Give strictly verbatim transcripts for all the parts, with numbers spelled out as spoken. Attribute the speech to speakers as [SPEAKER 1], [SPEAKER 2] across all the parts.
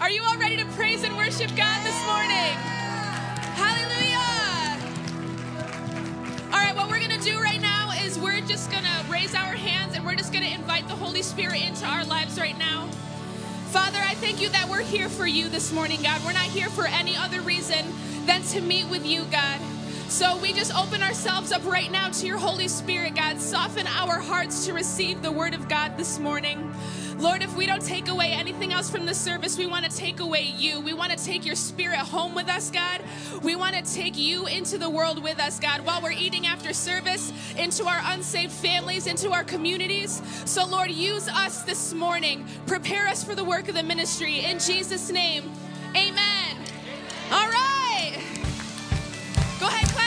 [SPEAKER 1] Are you all ready to praise and worship God this morning? Hallelujah. All right, what we're going to do right now is we're just going to raise our hands and we're just going to invite the Holy Spirit into our lives right now. Father, I thank you that we're here for you this morning, God. We're not here for any other reason than to meet with you, God. So we just open ourselves up right now to your Holy Spirit, God. Soften our hearts to receive the word of God this morning. Lord, if we don't take away anything else from the service, we want to take away you. We want to take your spirit home with us, God. We want to take you into the world with us, God, while we're eating after service, into our unsaved families, into our communities. So, Lord, use us this morning. Prepare us for the work of the ministry. In Jesus' name, amen. All right. Go ahead, clap.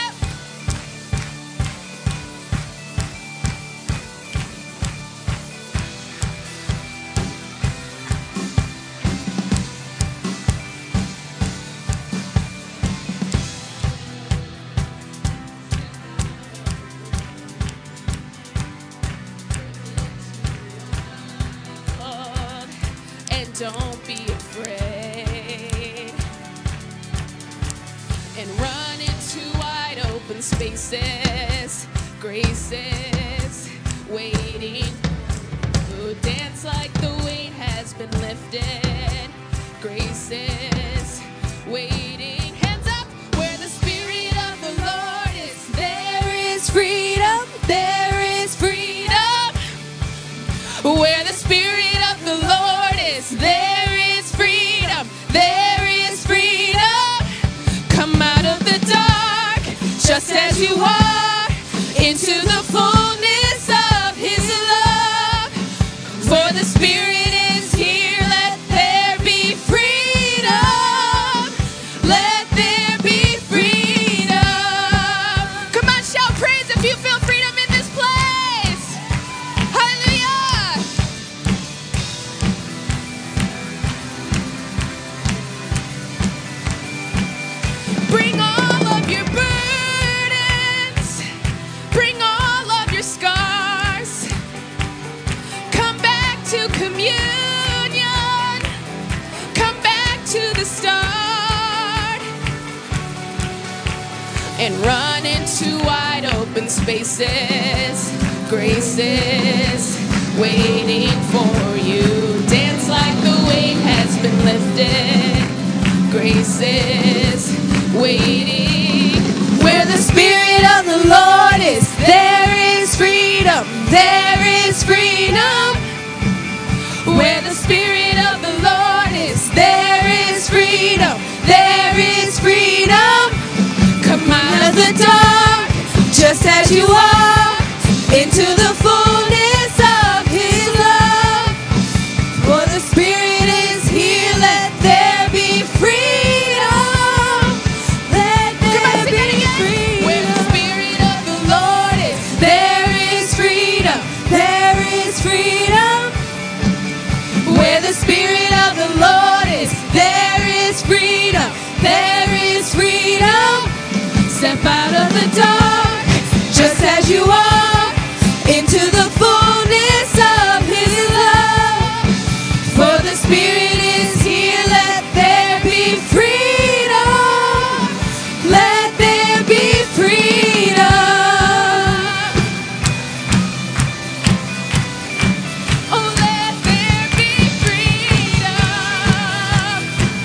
[SPEAKER 1] Don't be afraid and run into wide open spaces. Grace is waiting. Ooh, dance like the weight has been lifted. Grace is waiting. Hands up. Where the Spirit of the Lord is, there is freedom. There is freedom. Where the Spirit of the Lord is, there is freedom. There is freedom. Come out of the dark, just as you are, into the fullness of his love. For the Spirit is here, let there be freedom. Let there be freedom. Come on, shout praise if you feel freedom in this place. Hallelujah. Bring all of your burdens. Bring all of your scars. Come back to communion. Come back to the start. And run into wide open spaces. Grace is waiting for you. Dance like the weight has been lifted. Grace is waiting. Where the Spirit of the Lord is, there is freedom. There is freedom. Where the Spirit of the Lord is, there is freedom. There is freedom. Come out of the dark, just as you are, into the fullness of his love. For the Spirit is here, let there be freedom. Let there be freedom. Where the Spirit of the Lord is, there is freedom. There is freedom. Where the Spirit of the Lord is, there is freedom. There is freedom. Step out of the dark, just as you are, into the fullness of his love. For the Spirit is here, let there be freedom. Let there be freedom. Oh, let there be freedom.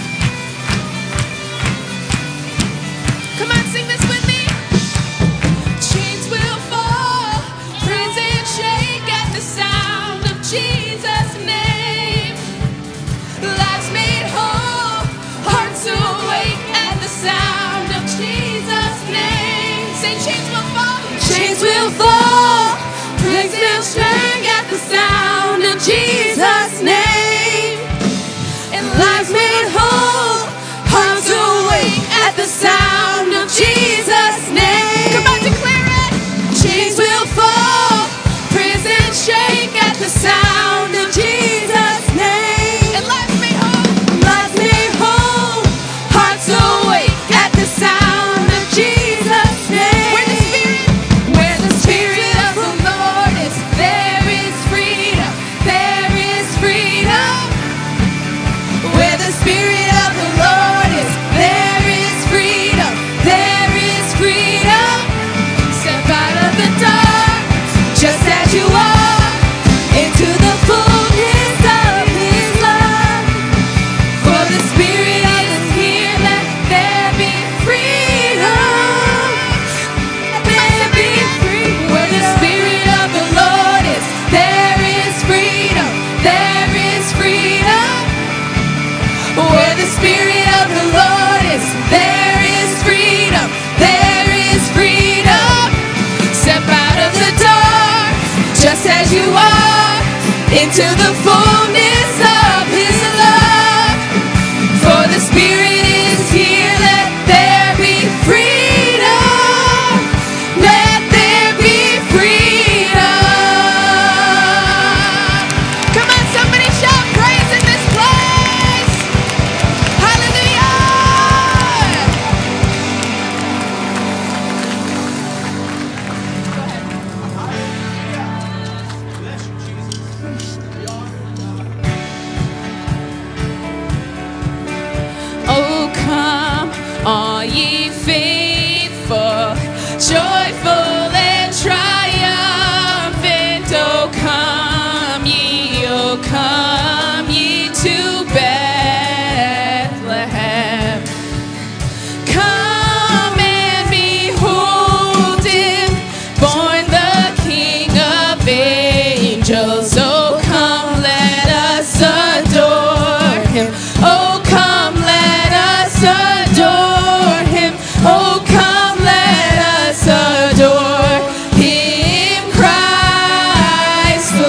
[SPEAKER 1] Come on, sing this with me. Chains will fall, prison shake at the sound of Jesus' name. Lives made whole, hearts awake at the sound of Jesus' name. Say chains will fall, chains will fall, prison shake at the sound of Jesus' name. And lives made whole, hearts awake at the sound of Jesus' name. Come on, declare it. Chains will fall, prison shake at the sound of Jesus' name. And lives made whole, lives made whole, hearts awake at the sound of Jesus' name. Where the Spirit, where the Spirit of the Lord is, there is freedom. There is freedom. joyful and triumphant. Oh, come ye, oh, come ye to Bethlehem. Come and behold him, born the King of angels. Oh, come, let us adore him. Oh, come, let us adore him. Oh, come, let us adore him, Christ the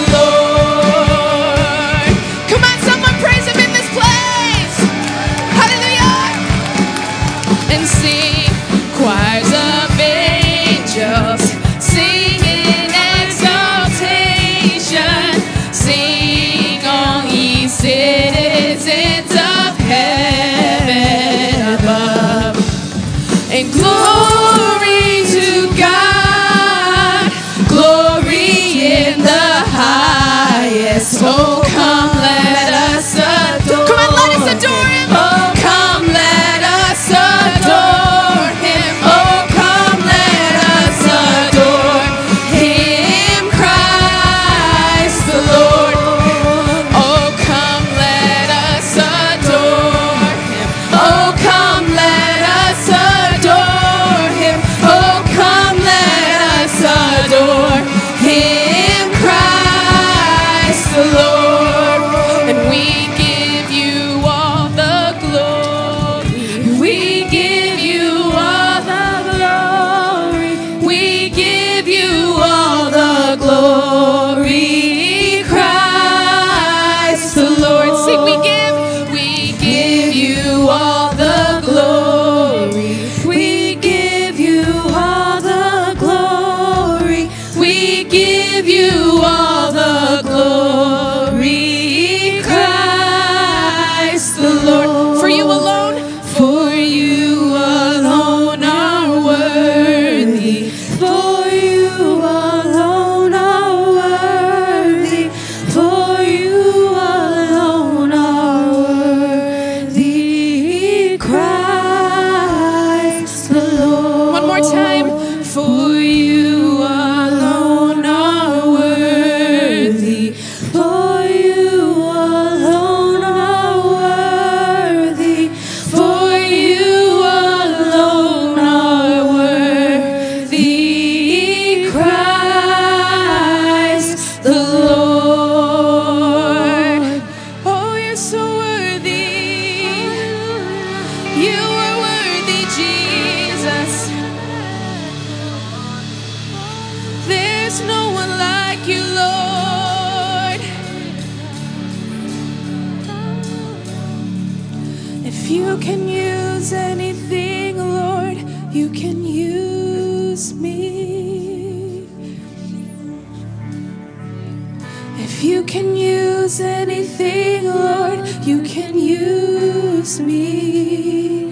[SPEAKER 1] Lord. Come on, someone praise him in this place. Hallelujah. And sing, choirs of angels, sing in exaltation. Sing, all ye citizens of heaven above. And glory to God, glory in the highest. Oh, come, let us adore. Come on, let us adore him. Oh, come, let us adore him. Oh, come, let us adore him, Christ the Lord. Oh, come, let us adore him. Oh, come, let us adore him. Oh, come, let us adore him, Christ the Lord. And we give you all the glory. We give you all the glory. We give you all the glory, Christ the Lord. Sing, we give, we give you all the glory. We give you all the glory. We give you all the glory, Christ the Lord. For you alone, for you alone are worthy. For you alone are worthy. For you alone are worthy, Christ the Lord. One more time. For you alone are worthy. For you alone are worthy. For you alone are worthy, Christ the Lord. Oh, you're so worthy. You are worthy, Jesus. There's no one like you, Lord. If you can use anything, Lord, you can use me. If you can use anything, Lord, you can use me.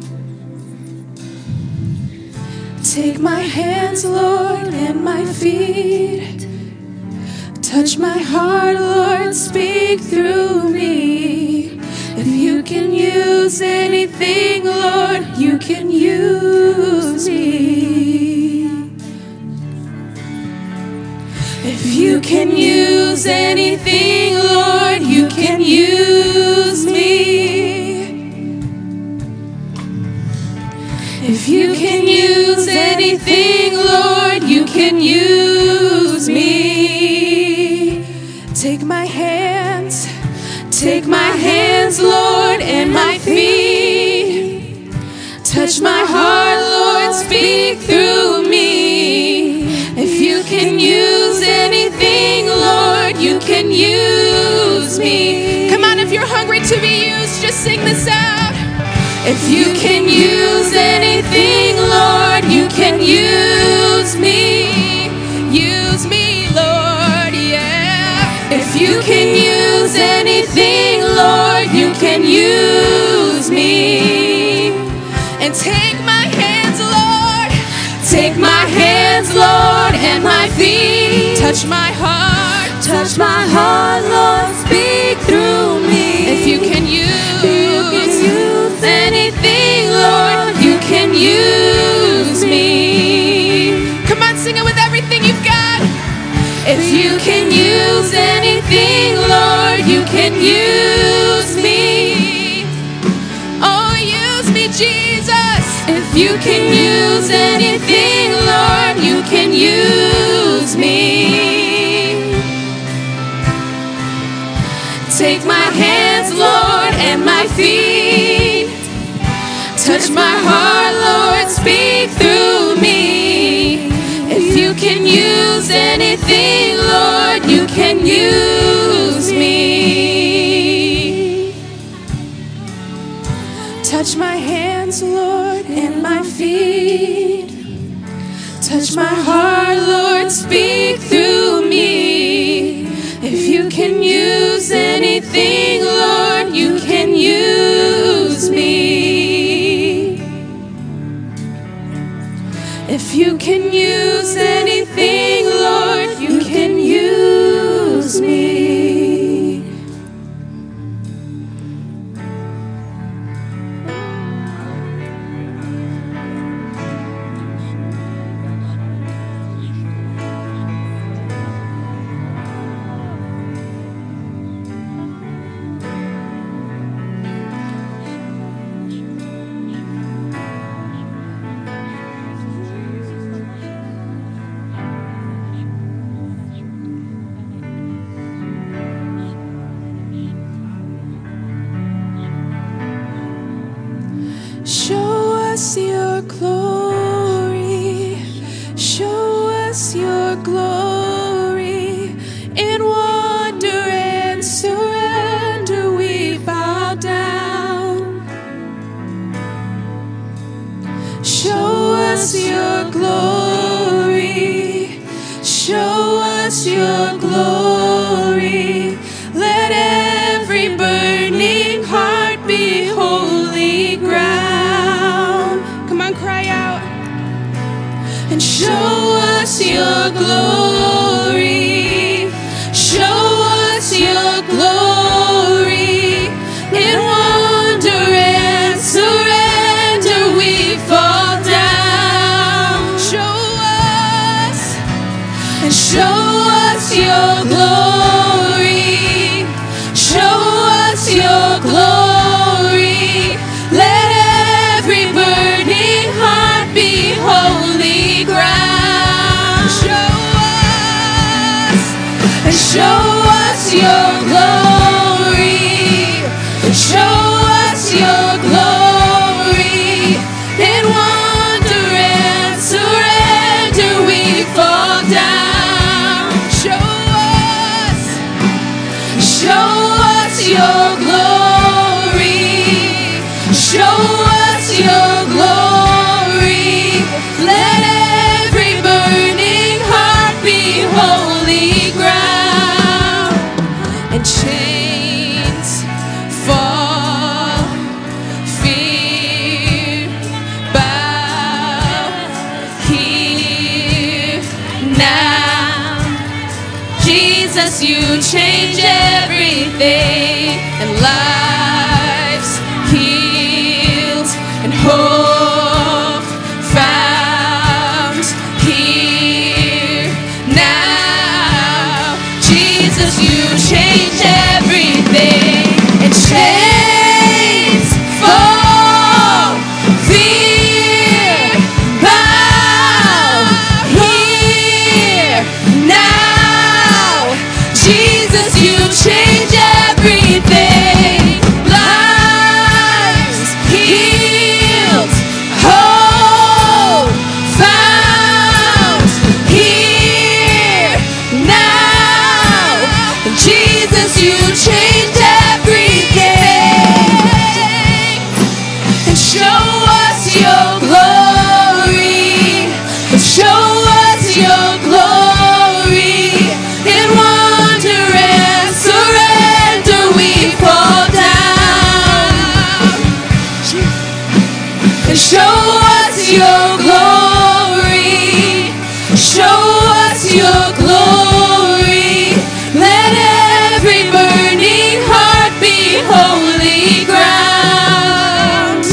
[SPEAKER 1] Take my hands, Lord, and my feet. Touch my heart, Lord, speak through me. If you can use anything, Lord, you can use me. If you can use anything, Lord, you can use me. If you can use anything, Lord, you can use me. Take my hands, take my hands, Lord, and my feet. Touch my heart, Lord, speak through me. If you can use anything, Lord, you can use me. Come on, if you're hungry to be used, just sing this out. If you can use anything, Lord, you can use me. Use me, Lord, yeah. If you can use anything, Lord, you can use me. And take my hands, Lord. Take my hands, Lord, and my feet. Touch my heart. Touch my heart, Lord, speak through me. If you can use, you can use anything, Lord, you can use me. Touch my heart, Lord, speak through me. If you can use anything, Lord, you can use me. Touch my hands, Lord, and my feet. Touch my heart, Lord, speak through me. If you can use anything, Lord, you can use me. If you can use anything, Lord, you can use me. Show us your glory, show us your glory. In wonder and surrender we bow down. Show us your glory, show us your glory. Let every burning heart be holy ground. Come on, cry out. And show us your glory, show us your glory. In wonder and surrender we fall down. Show us, and show us your glory, show us your glory. Let every burning heart be holy ground. Show us, and show us your glory, show us your glory. In wonder and surrender we fall down. Show us, show us your glory, show us your glory. Let every burning heart be holy ground. And chains fall, fear bow here now. Jesus, you change everything, and lives healed and hope found here now. Jesus, you change everything, and chains fall, fear bow here now. Jesus, you change everything. Lives healed, hope found here now. Jesus, you change everything. And show us your glory, and show us your glory. In wonder and surrender we fall down. And show us your glory, show us your glory. Let every burning heart be holy ground.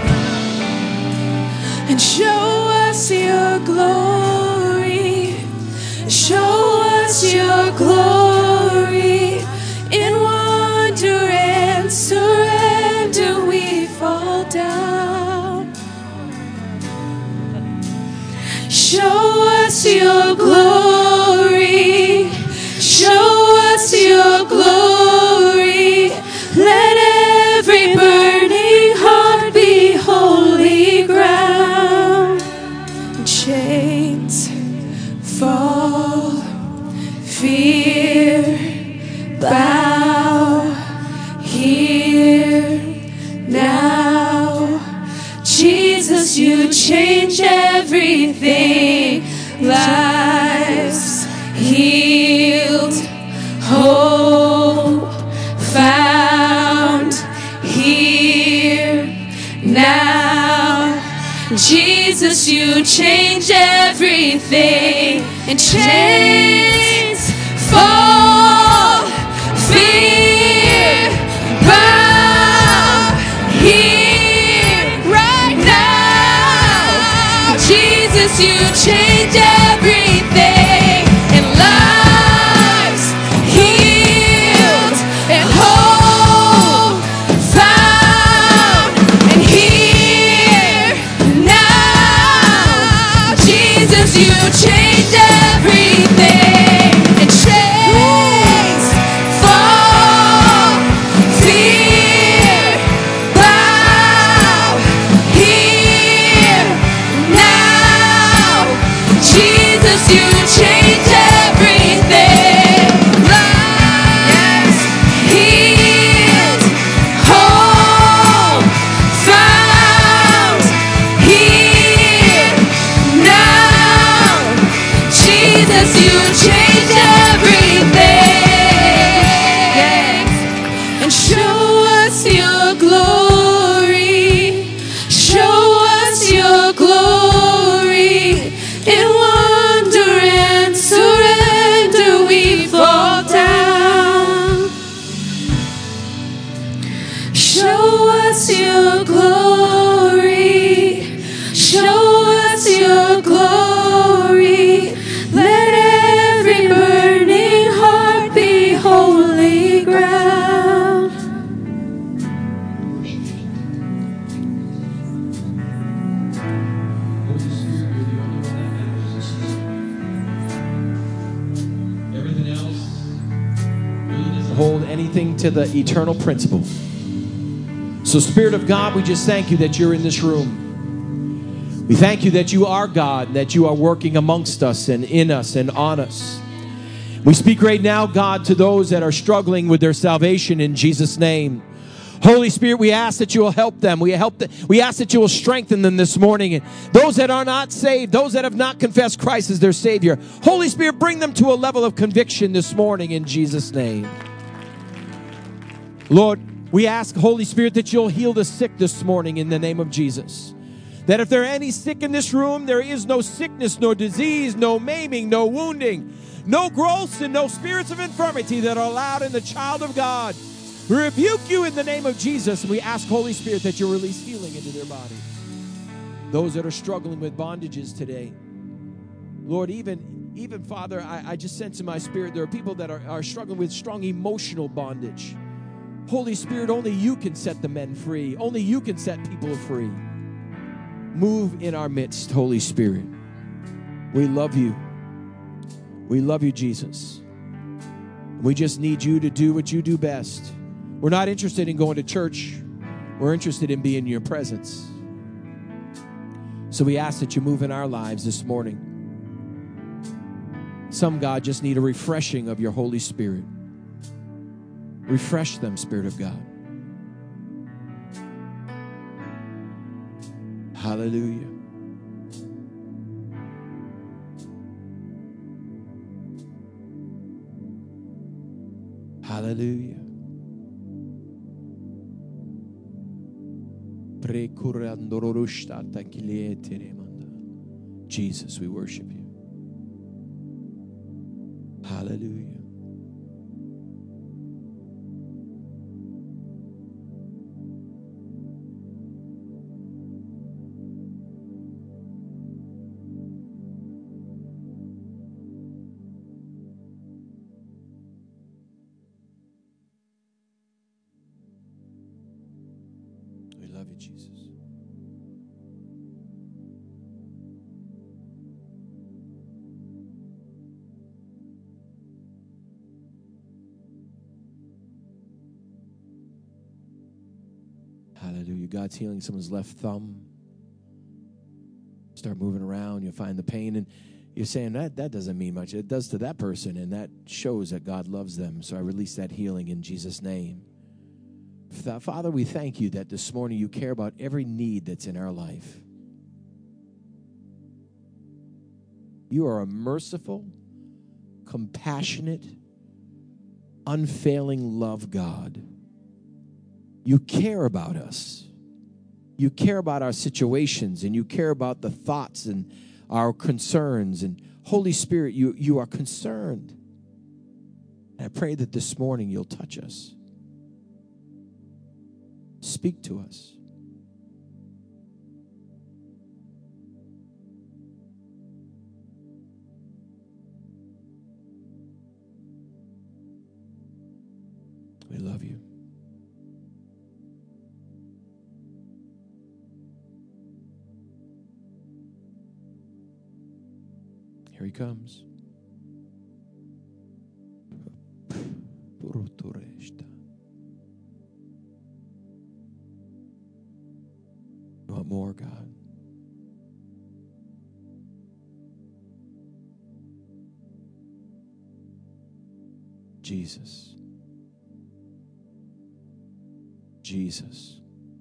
[SPEAKER 1] And show us your glory, show us your glory. In wonder and surrender we fall down. Show us your glory, show us your glory. Let every burning heart be holy fear, bow here now. Jesus, you change everything. Lives healed, hope found here now. Jesus, you change everything, and chains fall, fear bow here right now. Jesus, you change everything, and lives healed and hope found, and here now. Jesus, you change everything, and chains fall, fear bow here now. Jesus, you change everything. Lives healed, hope found here now. Jesus, you change everything. And show us your glory. Show us your glory. In wonder and surrender we fall down. Show us your glory. Show us your glory. Let every burning heart be holy ground.
[SPEAKER 2] Holy Spirit, you're the only one that matters this season. Everything else really doesn't hold anything to the eternal principle. So, Spirit of God, we just thank you that you're in this room. We thank you that you are God, that you are working amongst us and in us and on us. We speak right now, God, to those that are struggling with their salvation in Jesus' name. Holy Spirit, we ask that you will help them. We help them. We ask that you will strengthen them this morning. And those that are not saved, those that have not confessed Christ as their Savior, Holy Spirit, bring them to a level of conviction this morning in Jesus' name. Lord, we ask, Holy Spirit, that you'll heal the sick this morning in the name of Jesus. That if there are any sick in this room, there is no sickness, no disease, no maiming, no wounding, no growths, and no spirits of infirmity that are allowed in the child of God. We rebuke you in the name of Jesus, and we ask, Holy Spirit, that you release healing into their body. Those that are struggling with bondages today, Lord, even, even Father, I, I just sense in my spirit there are people that are, are struggling with strong emotional bondage. Holy Spirit, only you can set the men free. Only you can set people free. Move in our midst, Holy Spirit. We love you. We love you, Jesus. We just need you to do what you do best. We're not interested in going to church. We're interested in being in your presence. So we ask that you move in our lives this morning. Some, God, just need a refreshing of your Holy Spirit. Refresh them, Spirit of God. Hallelujah. Hallelujah. Jesus, we worship you. Hallelujah. We love you, Jesus. Hallelujah. God's healing someone's left thumb. Start moving around. You'll find the pain. And You're saying that that doesn't mean much. It does to that person, and that shows that God loves them. So I release that healing in Jesus' name. Father, we thank you that this morning you care about every need that's in our life. You are a merciful, compassionate, unfailing love God. You care about us. You care about our situations, and you care about the thoughts and our concerns. And Holy Spirit, you, you are concerned. And I pray that this morning you'll touch us. Speak to us. We love you. Here he comes. You want more, God? Jesus. Jesus.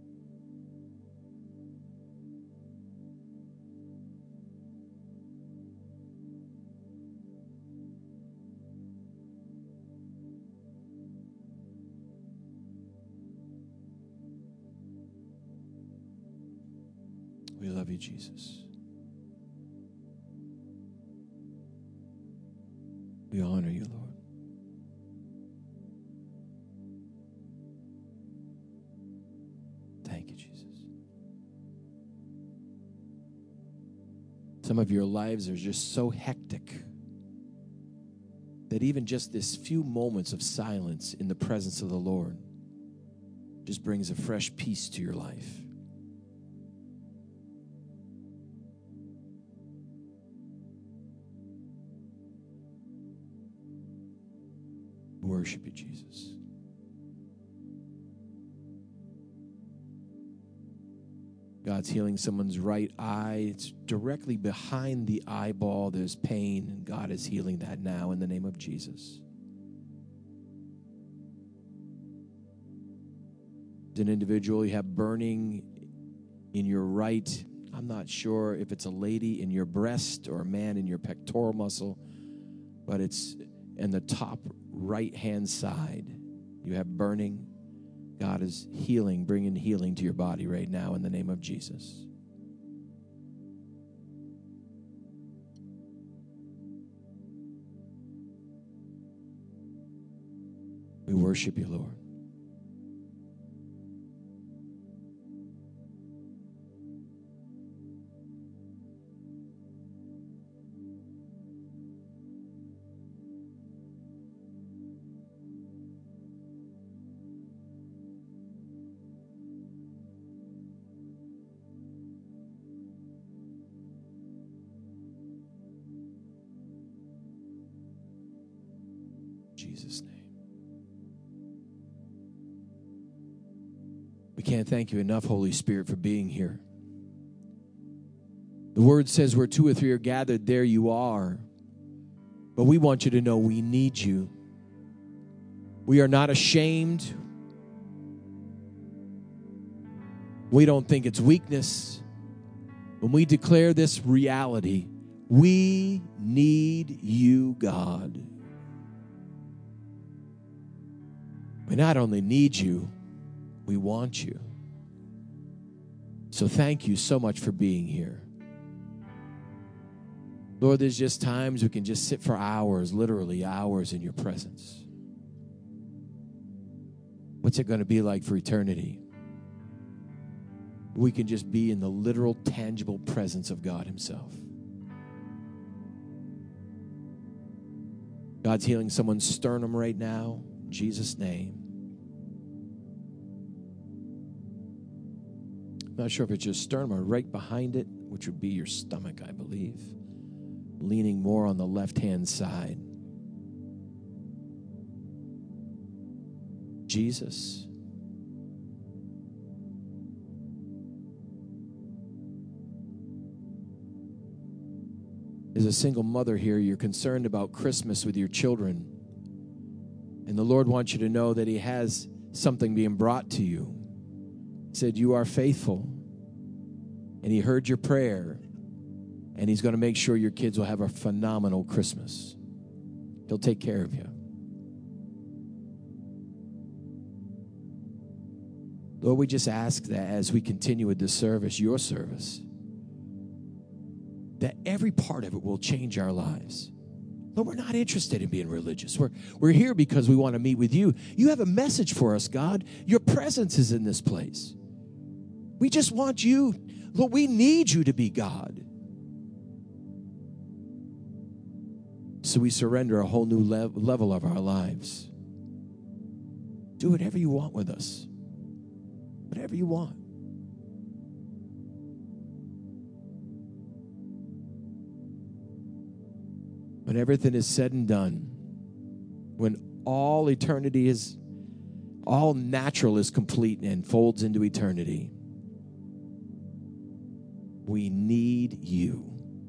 [SPEAKER 2] We love you, Jesus. We honor you, Lord. Thank you, Jesus. Some of your lives are just so hectic that even just this few moments of silence in the presence of the Lord just brings a fresh peace to your life. Worship you, Jesus. God's healing someone's right eye. It's directly behind the eyeball. There's pain, and God is healing that now in the name of Jesus. As an individual, you have burning in your right. I'm not sure if it's a lady in your breast or a man in your pectoral muscle, but it's in the top right-hand side. You have burning. God is healing, bringing healing to your body right now in the name of Jesus. We worship you, Lord. Jesus' name. We can't thank you enough, Holy Spirit, for being here. The word says where two or three are gathered, there you are. But we want you to know we need you. We are not ashamed. We don't think it's weakness. When we declare this reality, we need you, God. We not only need you, we want you. So thank you so much for being here. Lord, there's just times we can just sit for hours, literally hours in your presence. What's it going to be like for eternity? We can just be in the literal, tangible presence of God himself. God's healing someone's sternum right now. In Jesus' name. I'm not sure if it's your sternum or right behind it, which would be your stomach, I believe. Leaning more on the left-hand side. Jesus. As a single mother here, you're concerned about Christmas with your children. And the Lord wants you to know that he has something being brought to you. He said, you are faithful. And he heard your prayer. And he's going to make sure your kids will have a phenomenal Christmas. He'll take care of you. Lord, we just ask that as we continue with this service, your service, that every part of it will change our lives. Lord, we're not interested in being religious. We're, we're here because we want to meet with you. You have a message for us, God. Your presence is in this place. We just want you. Lord, we need you to be God. So we surrender a whole new lev- level of our lives. Do whatever you want with us. Whatever you want. When everything is said and done, when all eternity is, all natural is complete and folds into eternity, we need you.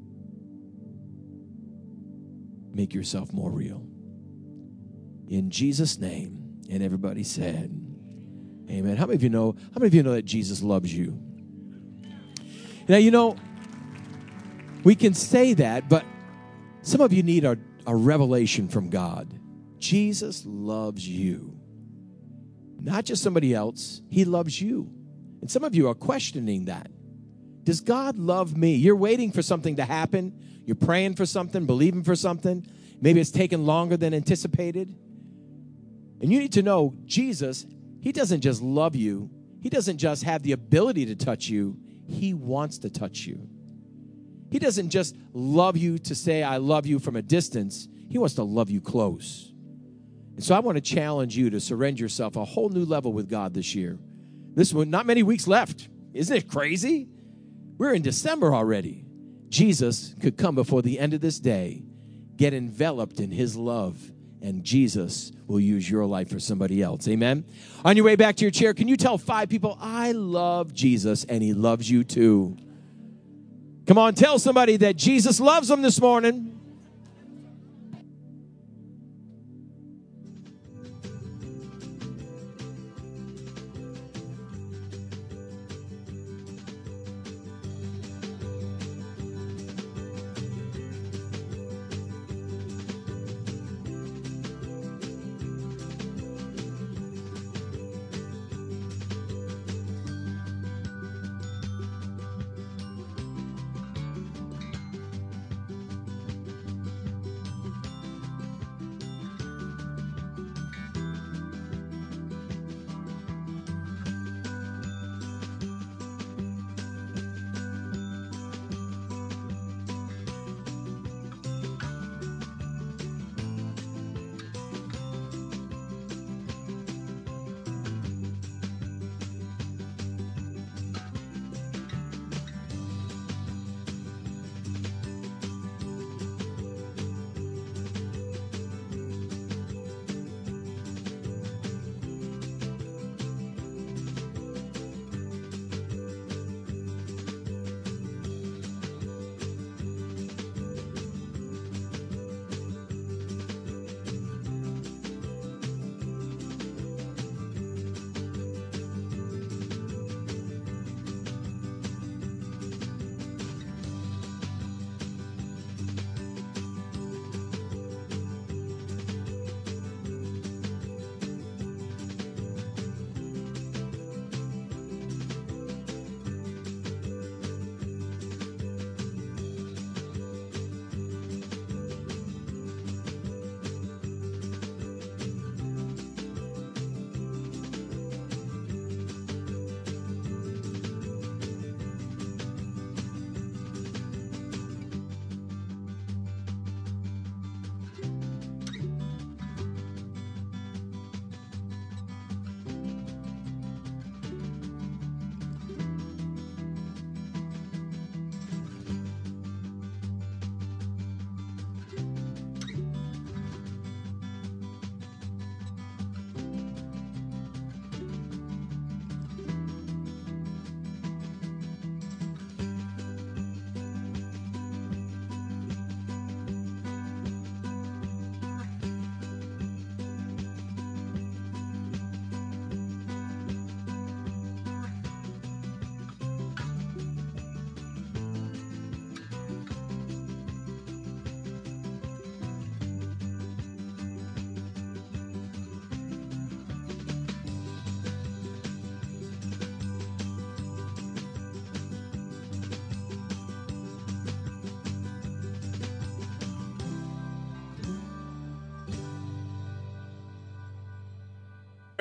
[SPEAKER 2] Make yourself more real. In Jesus' name, and everybody said, amen. How many of you know, how many of you know that Jesus loves you? Now, you know, we can say that, but some of you need a, a revelation from God. Jesus loves you. Not just somebody else. He loves you. And some of you are questioning that. Does God love me? You're waiting for something to happen. You're praying for something, believing for something. Maybe it's taken longer than anticipated. And you need to know Jesus, he doesn't just love you. He doesn't just have the ability to touch you. He wants to touch you. He doesn't just love you to say, I love you from a distance. He wants to love you close. And so I want to challenge you to surrender yourself a whole new level with God this year. This one, not many weeks left. Isn't it crazy? We're in December already. Jesus could come before the end of this day, get enveloped in his love, and Jesus will use your life for somebody else. Amen? On your way back to your chair, can you tell five people, I love Jesus, and he loves you too? Come on, tell somebody that Jesus loves them this morning.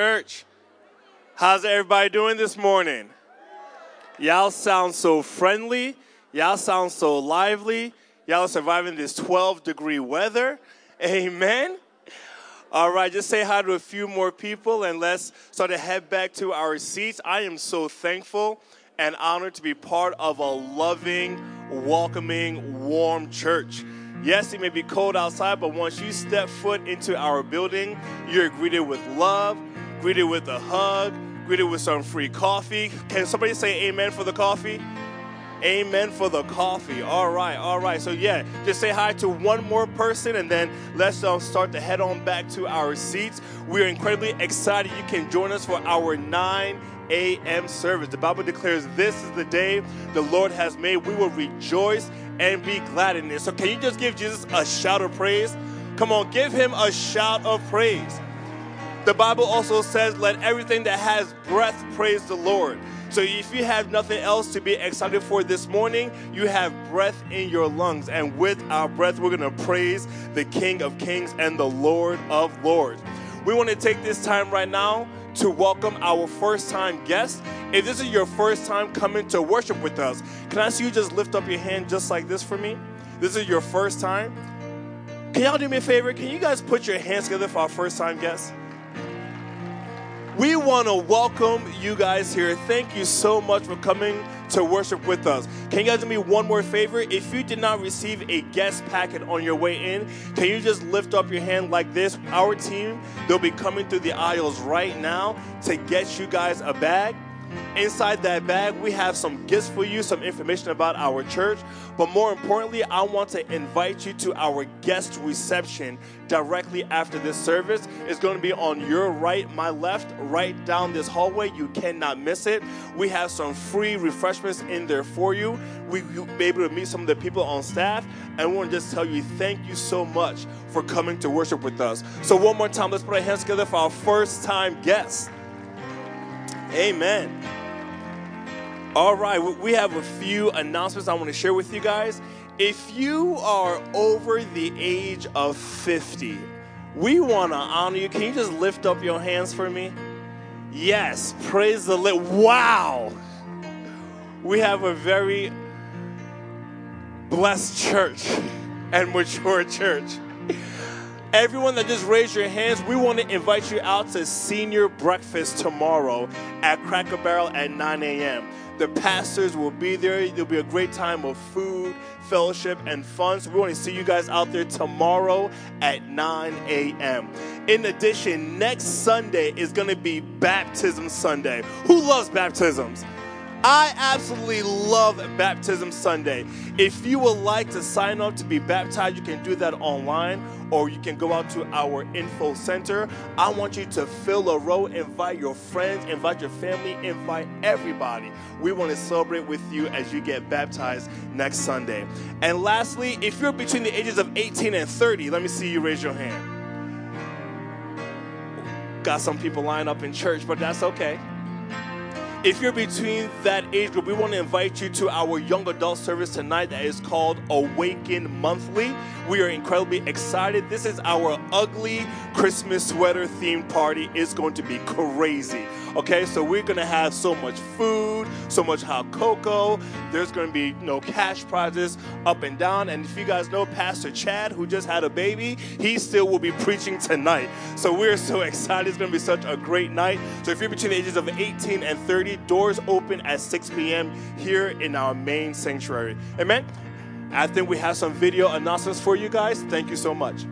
[SPEAKER 3] Church, how's everybody doing this morning? Y'all sound so friendly. Y'all sound so lively. Y'all are surviving this twelve degree weather. Amen. All right, just say hi to a few more people and let's start to head back to our seats. I am so thankful and honored to be part of a loving, welcoming, warm church. Yes, it may be cold outside, but once you step foot into our building, you're greeted with love, greeted with a hug, greeted with some free coffee. Can somebody say amen for the coffee? Amen for the coffee. All right, all right. So yeah, just say hi to one more person and then let's um, start to head on back to our seats. We are incredibly excited you can join us for our nine a.m. service. The Bible declares this is the day the Lord has made. We will rejoice and be glad in it. So can you just give Jesus a shout of praise? Come on, give him a shout of praise. The Bible also says, let everything that has breath praise the Lord. So if you have nothing else to be excited for this morning, you have breath in your lungs. And with our breath, we're going to praise the King of Kings and the Lord of Lords. We want to take this time right now to welcome our first-time guests. If this is your first time coming to worship with us, can I see you just lift up your hand just like this for me? This is your first time. Can y'all do me a favor? Can you guys put your hands together for our first-time guests? We want to welcome you guys here. Thank you so much for coming to worship with us. Can you guys do me one more favor? If you did not receive a guest packet on your way in, can you just lift up your hand like this? Our team, they'll be coming through the aisles right now to get you guys a bag. Inside that bag, we have some gifts for you, some information about our church. But more importantly, I want to invite you to our guest reception directly after this service. It's going to be on your right, my left, right down this hallway. You cannot miss it. We have some free refreshments in there for you. We will be able to meet some of the people on staff. And we want to just tell you thank you so much for coming to worship with us. So one more time, let's put our hands together for our first-time guests. Amen. All right, we have a few announcements I want to share with you guys. If you are over the age of fifty, we want to honor you. Can you just lift up your hands for me? Yes, praise the Lord. Wow. We have a very blessed church and mature church. Everyone that just raised your hands, we want to invite you out to senior breakfast tomorrow at Cracker Barrel at nine a.m. The pastors will be there. There'll be a great time of food, fellowship, and fun. So we want to see you guys out there tomorrow at nine a.m. In addition, next Sunday is going to be Baptism Sunday. Who loves baptisms? I absolutely love Baptism Sunday. If you would like to sign up to be baptized, you can do that online or you can go out to our info center. I want you to fill a row, invite your friends, invite your family, invite everybody. We want to celebrate with you as you get baptized next Sunday. And lastly, if you're between the ages of eighteen and thirty, let me see you raise your hand. Got some people lined up in church, but that's okay. If you're between that age group, we want to invite you to our young adult service tonight that is called Awaken Monthly. We are incredibly excited. This is our ugly Christmas sweater themed party. It's going to be crazy. Okay, so we're going to have so much food, so much hot cocoa. There's going to be, you know, cash prizes up and down. And if you guys know Pastor Chad, who just had a baby, he still will be preaching tonight. So we're so excited. It's going to be such a great night. So if you're between the ages of eighteen and thirty, doors open at six p.m. here in our main sanctuary. Amen? I think we have some video announcements for you guys. Thank you so much.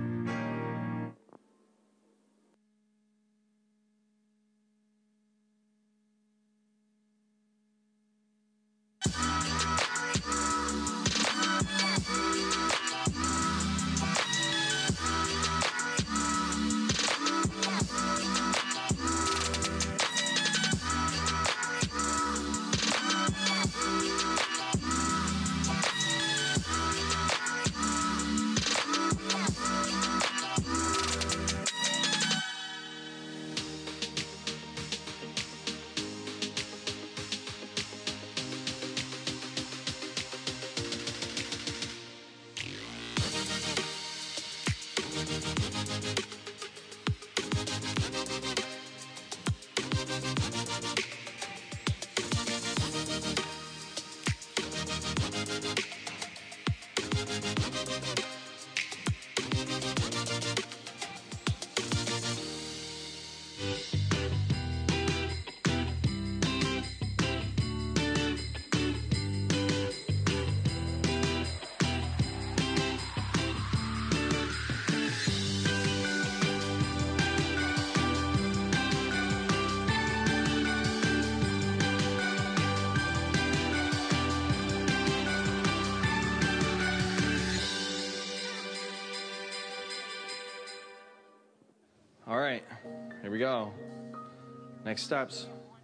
[SPEAKER 4] All right, here we go. Next steps.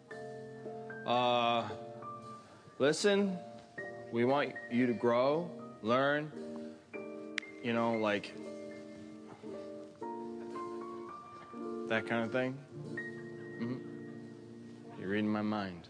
[SPEAKER 4] Uh, listen, we want you to grow, learn, you know, like that kind of thing. Mm-hmm. You're reading my mind.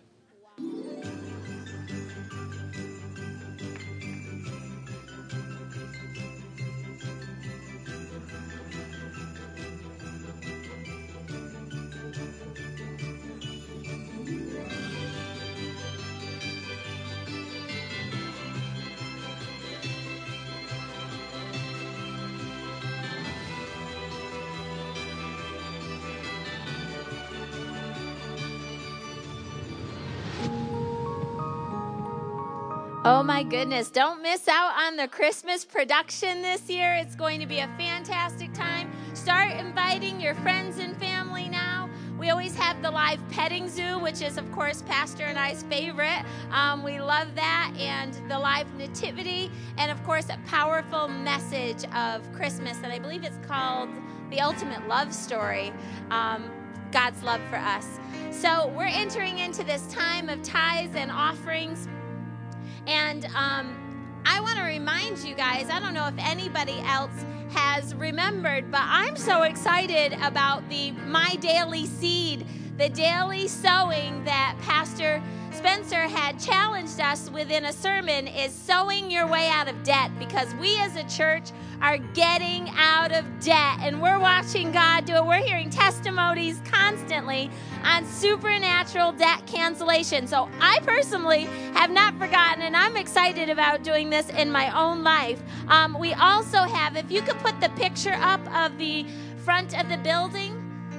[SPEAKER 5] Oh my goodness, don't miss out on the Christmas production this year. It's going to be a fantastic time. Start inviting your friends and family now. We always have the live petting zoo, which is, of course, Pastor and I's favorite. Um, we love that, and the live nativity, and, of course, a powerful message of Christmas, and I believe it's called The Ultimate Love Story, um, God's love for us. So we're entering into this time of tithes and offerings. And um, I want to remind you guys, I don't know if anybody else has remembered, but I'm so excited about the My Daily Seed, the daily sowing that Pastor Spencer had challenged us within a sermon, is sowing your way out of debt, because we as a church are getting out of debt, and we're watching God do it. We're hearing testimonies constantly on supernatural debt cancellation. So I personally have not forgotten, and I'm excited about doing this in my own life. Um, we also have, if you could put the picture up of the front of the building,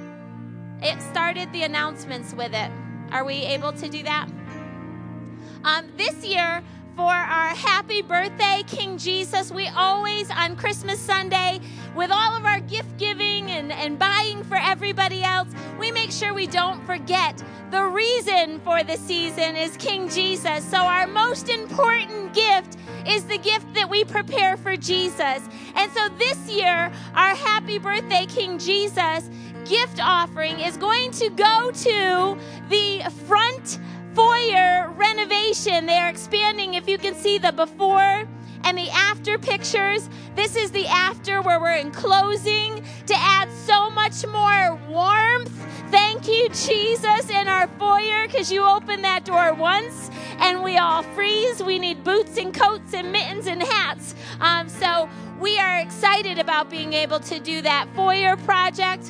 [SPEAKER 5] it started the announcements with it. Are we able to do that? Um, this year, for our Happy Birthday, King Jesus, we always, on Christmas Sunday, with all of our gift giving and, and buying for everybody else, we make sure we don't forget the reason for the season is King Jesus. So our most important gift is the gift that we prepare for Jesus. And so this year, our Happy Birthday, King Jesus gift offering is going to go to the front foyer renovation. They're expanding. If you can see the before and the after pictures, this is the after, where we're enclosing to add so much more warmth. Thank you, Jesus, in our foyer, because you open that door once and we all freeze. We need boots and coats and mittens and hats. Um, so we are excited about being able to do that foyer project.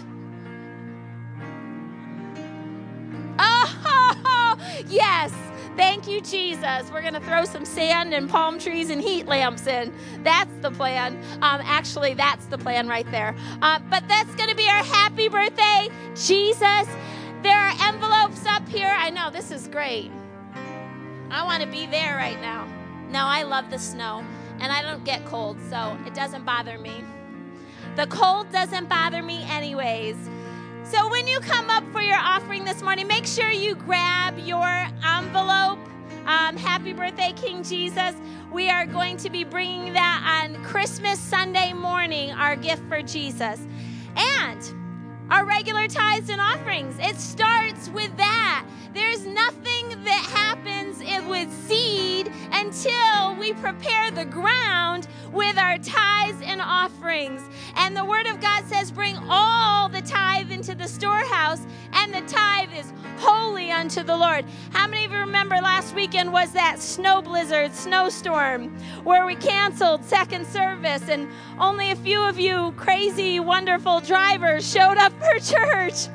[SPEAKER 5] Oh, yes. Thank you, Jesus. We're going to throw some sand and palm trees and heat lamps in. That's the plan. Um, actually, that's the plan right there. Uh, but that's going to be our Happy Birthday, Jesus. There are envelopes up here. I know, this is great. I want to be there right now. No, I love the snow, and I don't get cold, so it doesn't bother me. The cold doesn't bother me anyways. So when you come up for your offering this morning, make sure you grab your envelope. Um, Happy Birthday, King Jesus. We are going to be bringing that on Christmas Sunday morning, our gift for Jesus. And our regular tithes and offerings, it starts with that. There's nothing that happens with seed until we prepare the ground with our tithes and offerings. And the Word of God says, bring all the tithe into the storehouse, and the tithe is holy unto the Lord. How many of you remember last weekend was that snow blizzard, snowstorm, where we canceled second service, and only a few of you crazy, wonderful drivers showed up for church?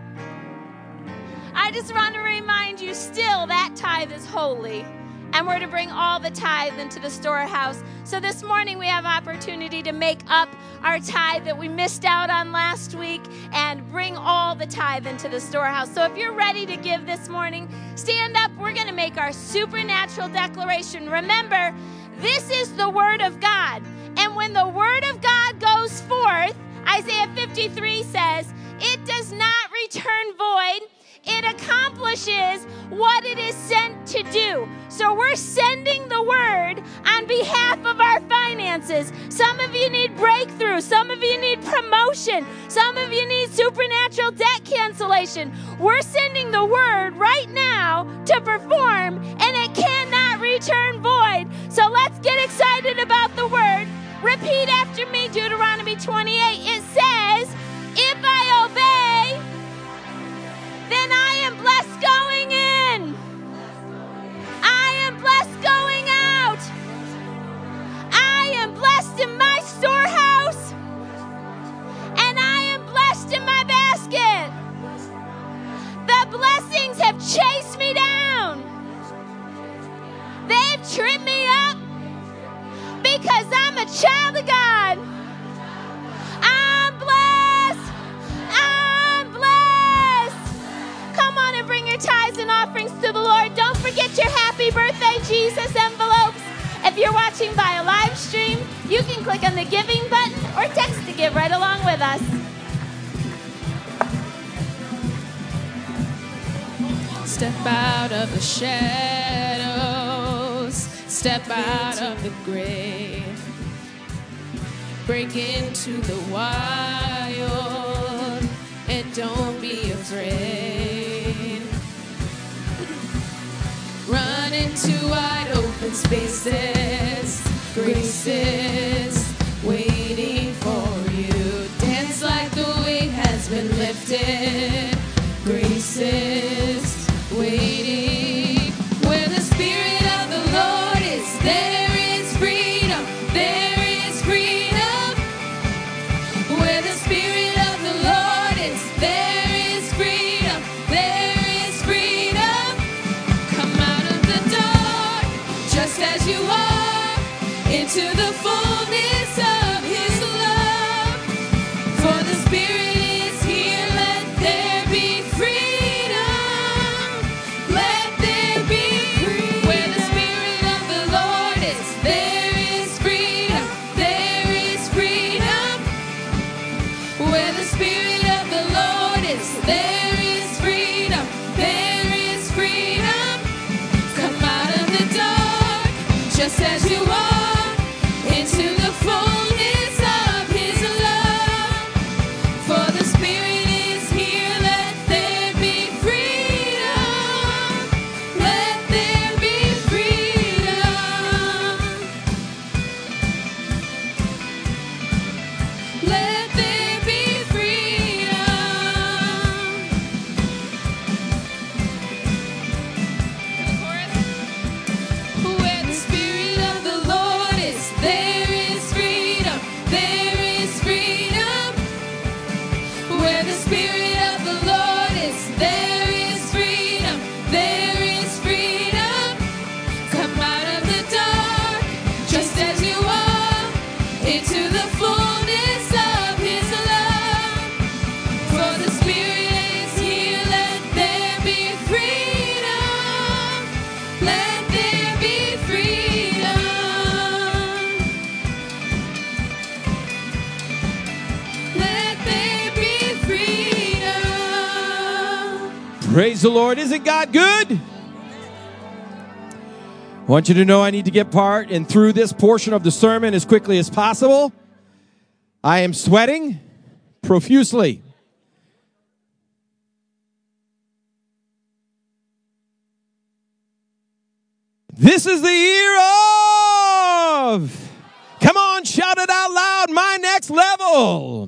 [SPEAKER 5] I just want to remind you, still, that tithe is holy, and we're to bring all the tithe into the storehouse. So this morning we have opportunity to make up our tithe that we missed out on last week and bring all the tithe into the storehouse. So if you're ready to give this morning, stand up. We're going to make our supernatural declaration. Remember, this is the Word of God, and when the Word of God goes forth, Isaiah fifty-three says, it does not return void. It accomplishes what it is sent to do. So we're sending the word on behalf of our finances. Some of you need breakthrough. Some of you need promotion. promotion. Some of you need supernatural debt cancellation. We're sending the word right now to perform, and it cannot return void. So let's get excited about the word. Repeat after me, Deuteronomy twenty-eight. It says, if I obey, then I am blessed going in. I am blessed going out. I am blessed in my storehouse. And I am blessed in my basket. The blessings have chased me down. They've tripped me up because I'm a child of God. I'm blessed. I'm blessed. Come on and bring your tithes and offerings to the Lord. Don't forget your happy birthday, Jesus envelopes. If you're watching by a live stream, you can click on the giving button or text to give right along with us.
[SPEAKER 1] Step out of the shadows, step out of the grave, break into the wild, and don't be afraid. Run into wide open spaces, graces waiting for you. Dance like the weight has been lifted, graces waiting. Where the Spirit of the Lord is, there is freedom, there is freedom. Where the Spirit of the Lord is, there is freedom, there is freedom. Come out of the dark, just as you are, into the fullness of His love. For the Spirit is here, let there be freedom. Let there be freedom. Where the Spirit of the Lord is, there is freedom, there is freedom. Where the Spirit of the Lord is, there is freedom, there is freedom. Come out of the dark, just as you are, into the fullness of His love. For the Spirit is here, let there be freedom. Let there be freedom. Let there be freedom. The chorus. Where the Spirit of the Lord is, there is freedom, there is freedom. Where the Spirit of the Lord is, there is freedom, there is freedom. Come out of the dark, just as you are, into the fullness of His love. For the Spirit is here, let there be freedom. Let there be freedom. Let there be freedom.
[SPEAKER 2] Praise the Lord. Isn't God good? I want you to know I need to get part and through this portion of the sermon as quickly as possible. I am sweating profusely. This is the year of, come on, shout it out loud, my next level.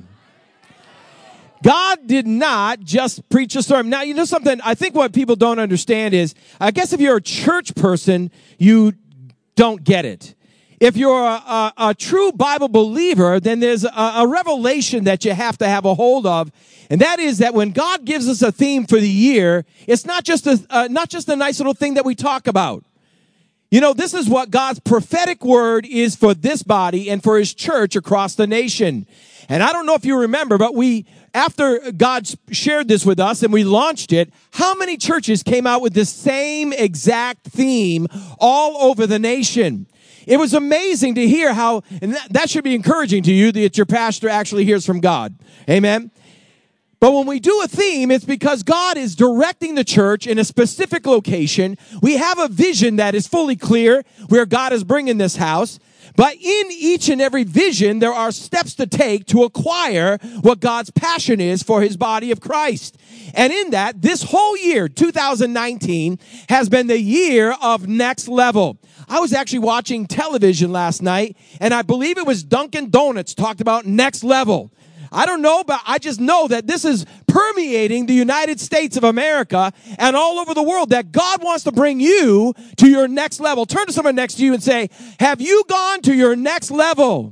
[SPEAKER 2] God did not just preach a sermon. Now, you know something? I think what people don't understand is, I guess if you're a church person, you don't get it. If you're a, a, a true Bible believer, then there's a, a revelation that you have to have a hold of, and that is that when God gives us a theme for the year, it's not just a uh, not just a nice little thing that we talk about. You know, this is what God's prophetic word is for this body and for His church across the nation. And I don't know if you remember, but we, after God shared this with us and we launched it, how many churches came out with the same exact theme all over the nation? It was amazing to hear how, and that, that should be encouraging to you that your pastor actually hears from God. Amen. But when we do a theme, it's because God is directing the church in a specific location. We have a vision that is fully clear where God is bringing this house. But in each and every vision, there are steps to take to acquire what God's passion is for his body of Christ. And in that, this whole year, two thousand nineteen, has been the year of next level. I was actually watching television last night, and I believe it was Dunkin' Donuts talked about next level. I don't know, but I just know that this is permeating the United States of America and all over the world, that God wants to bring you to your next level. Turn to someone next to you and say, have you gone to your next level?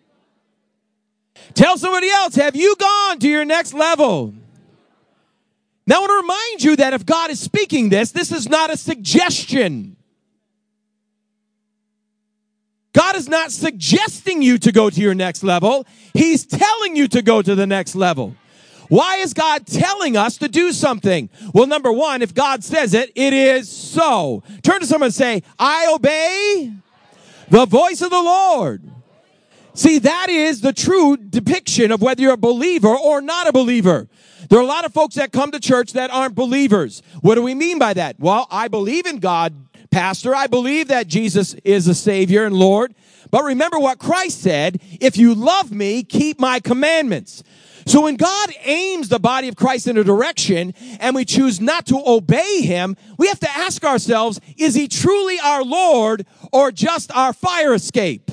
[SPEAKER 2] Tell somebody else, have you gone to your next level? Now I want to remind you that if God is speaking this, this is not a suggestion. God is not suggesting you to go to your next level. He's telling you to go to the next level. Why is God telling us to do something? Well, number one, if God says it, it is so. Turn to someone and say, I obey the voice of the Lord. See, that is the true depiction of whether you're a believer or not a believer. There are a lot of folks that come to church that aren't believers. What do we mean by that? Well, I believe in God, Pastor. I believe that Jesus is a Savior and Lord. But remember what Christ said, if you love me, keep my commandments. So when God aims the body of Christ in a direction and we choose not to obey him, we have to ask ourselves, is he truly our Lord or just our fire escape?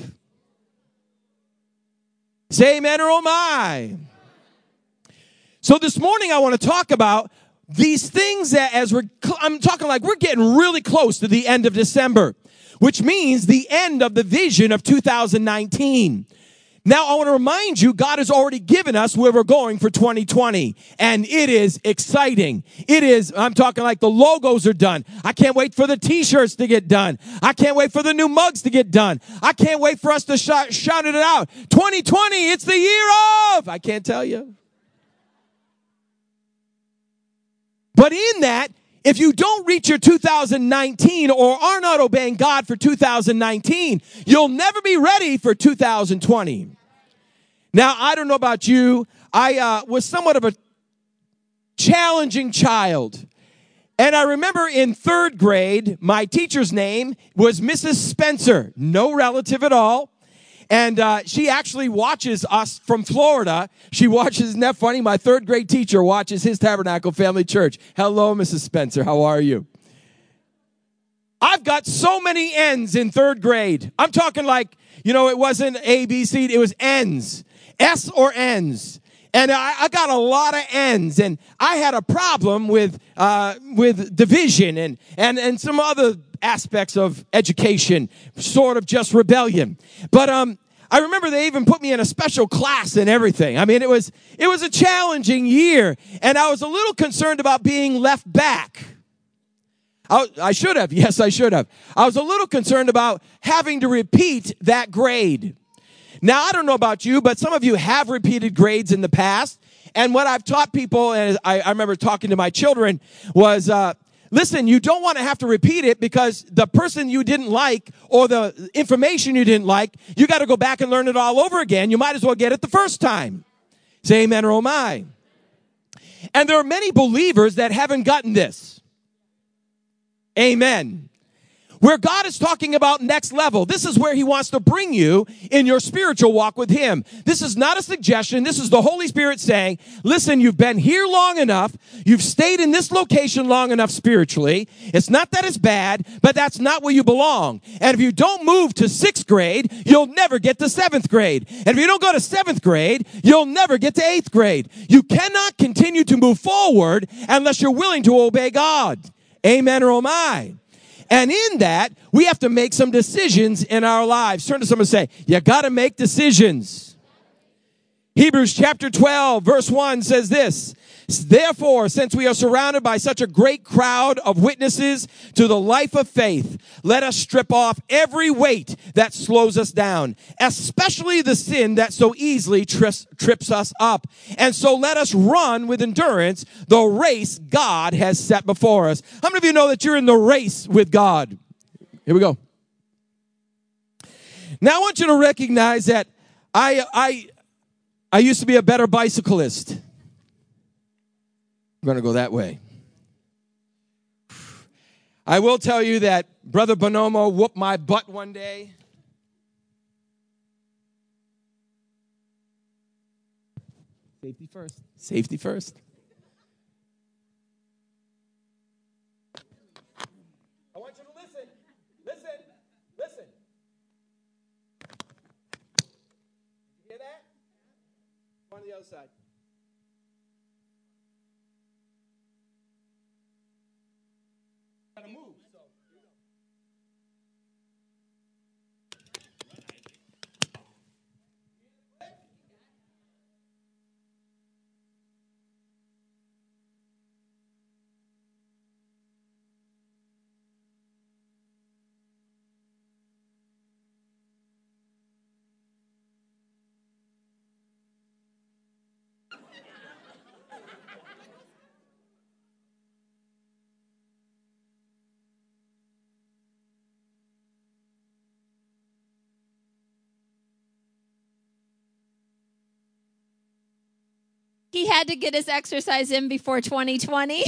[SPEAKER 2] Say amen or oh my. So this morning I want to talk about these things that as we're, I'm talking like we're getting really close to the end of December, which means the end of the vision of two thousand nineteen. Now, I want to remind you, God has already given us where we're going for twenty twenty, and it is exciting. It is, I'm talking like the logos are done. I can't wait for the t-shirts to get done. I can't wait for the new mugs to get done. I can't wait for us to shout, shout it out. twenty twenty, it's the year of, I can't tell you. But in that, if you don't reach your two thousand nineteen or are not obeying God for two thousand nineteen, you'll never be ready for two thousand twenty. Now, I don't know about you. I uh, was somewhat of a challenging child. And I remember in third grade, my teacher's name was Missus Spencer, no relative at all. And uh, she actually watches us from Florida. She watches, isn't that funny? My third grade teacher watches his Tabernacle Family Church. Hello, Missus Spencer. How are you? I've got so many N's in third grade. I'm talking like, you know, it wasn't A, B, C. It was N's. S or N's. And I, I got a lot of N's. And I had a problem with uh, with division and, and, and some other aspects of education, sort of just rebellion. But um, I remember they even put me in a special class and everything. I mean, it was it was a challenging year, and I was a little concerned about being left back. I, I should have, yes, I should have. I was a little concerned about having to repeat that grade. Now, I don't know about you, but some of you have repeated grades in the past, and what I've taught people, and I, I remember talking to my children, was uh, listen, you don't want to have to repeat it because the person you didn't like or the information you didn't like, you got to go back and learn it all over again. You might as well get it the first time. Say amen or oh my. And there are many believers that haven't gotten this. Amen. Where God is talking about next level, this is where he wants to bring you in your spiritual walk with him. This is not a suggestion. This is the Holy Spirit saying, listen, you've been here long enough. You've stayed in this location long enough spiritually. It's not that it's bad, but that's not where you belong. And if you don't move to sixth grade, you'll never get to seventh grade. And if you don't go to seventh grade, you'll never get to eighth grade. You cannot continue to move forward unless you're willing to obey God. Amen or oh my. And in that, we have to make some decisions in our lives. Turn to someone and say, you got to make decisions. Hebrews chapter twelve, verse one says this, therefore, since we are surrounded by such a great crowd of witnesses to the life of faith, let us strip off every weight that slows us down, especially the sin that so easily trips, trips us up. And so let us run with endurance the race God has set before us. How many of you know that you're in the race with God? Here we go. Now I want you to recognize that I, I, I used to be a better bicyclist. I'm going to go that way. I will tell you that Brother Bonomo whooped my butt one day. Safety first. Safety first. I want you to listen. Listen. Listen. You hear that? Go on the other side. Gotta move. So.
[SPEAKER 5] He had to get his exercise in before twenty twenty.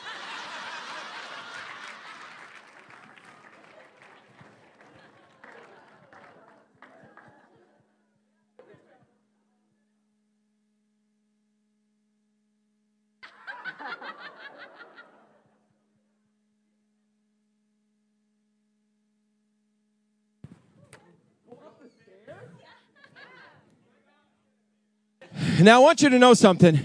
[SPEAKER 2] Now, I want you to know something.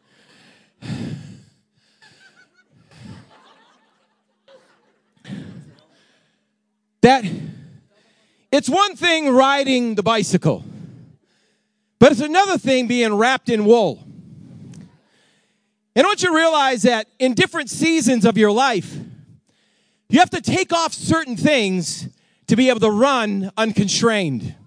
[SPEAKER 2] That it's one thing riding the bicycle, but it's another thing being wrapped in wool. And I want you to realize that in different seasons of your life, you have to take off certain things to be able to run unconstrained.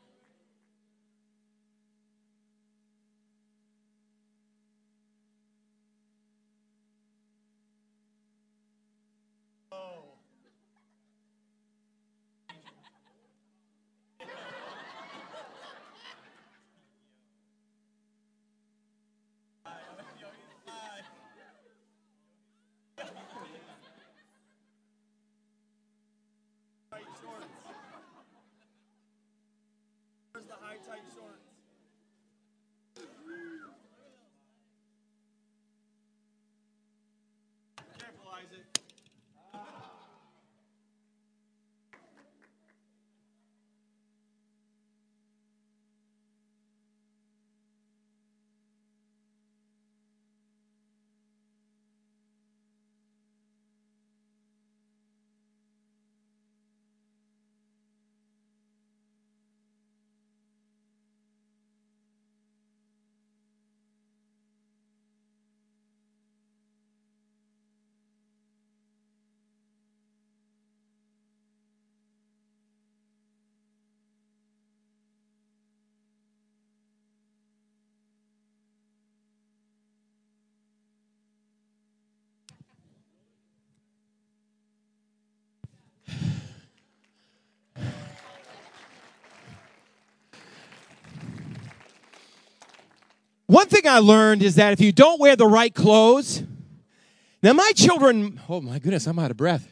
[SPEAKER 2] One thing I learned is that if you don't wear the right clothes, now my children, oh my goodness, I'm out of breath.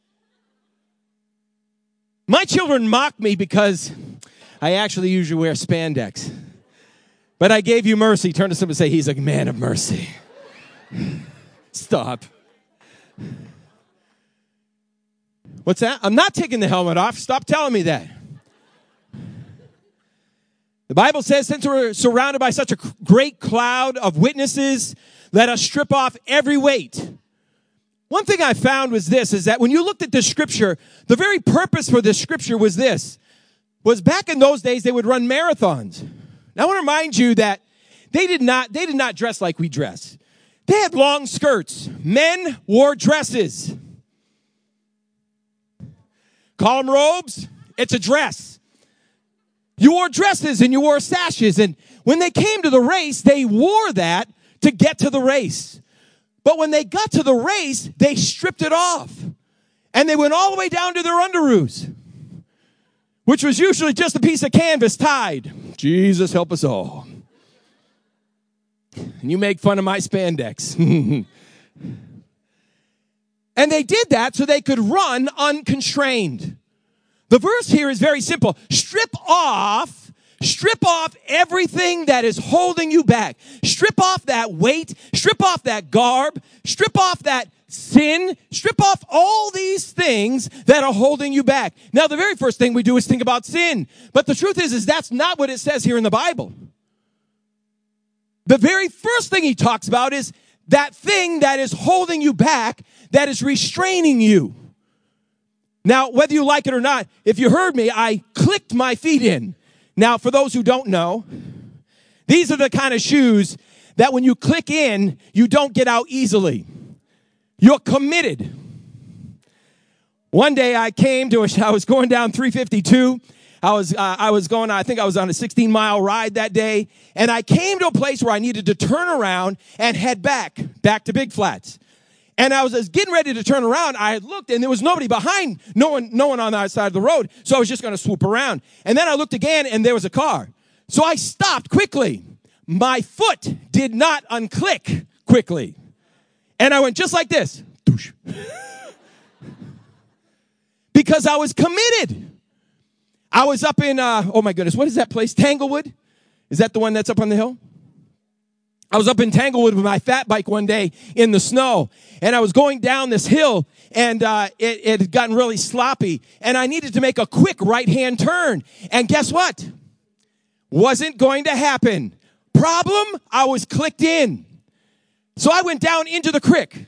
[SPEAKER 2] My children mock me because I actually usually wear spandex. But I gave you mercy. Turn to someone and say, he's a man of mercy. Stop. What's that? I'm not taking the helmet off. Stop telling me that. The Bible says, since we're surrounded by such a great cloud of witnesses, let us strip off every weight. One thing I found was this, is that when you looked at this scripture, the very purpose for this scripture was this, was back in those days, they would run marathons. Now, I want to remind you that they did not, they did not dress like we dress. They had long skirts. Men wore dresses. Call them robes. It's a dress. You wore dresses and you wore sashes. And when they came to the race, they wore that to get to the race. But when they got to the race, they stripped it off. And they went all the way down to their underoos, which was usually just a piece of canvas tied. Jesus help us all. And you make fun of my spandex. And they did that so they could run unconstrained. The verse here is very simple. Strip off, Strip off everything that is holding you back. Strip off that weight. Strip off that garb. Strip off that sin. Strip off all these things that are holding you back. Now, the very first thing we do is think about sin. But the truth is, is that's not what it says here in the Bible. The very first thing he talks about is that thing that is holding you back, that is restraining you. Now, whether you like it or not, if you heard me, I clicked my feet in. Now, for those who don't know, these are the kind of shoes that when you click in, you don't get out easily. You're committed. One day I came to a, I was going down three fifty-two. I was, uh, I was going, I think I was on a sixteen mile ride that day. And I came to a place where I needed to turn around and head back, back to Big Flats. And I was getting ready to turn around. I had looked and there was nobody behind, no one, no one on the other side of the road. So I was just going to swoop around. And then I looked again and there was a car. So I stopped quickly. My foot did not unclick quickly. And I went just like this. Because I was committed. I was up in, uh, oh my goodness, what is that place? Tanglewood? Is that the one that's up on the hill? I was up in Tanglewood with my fat bike one day in the snow, and I was going down this hill, and uh, it, it had gotten really sloppy, and I needed to make a quick right-hand turn. And guess what? Wasn't going to happen. Problem, I was clicked in. So I went down into the creek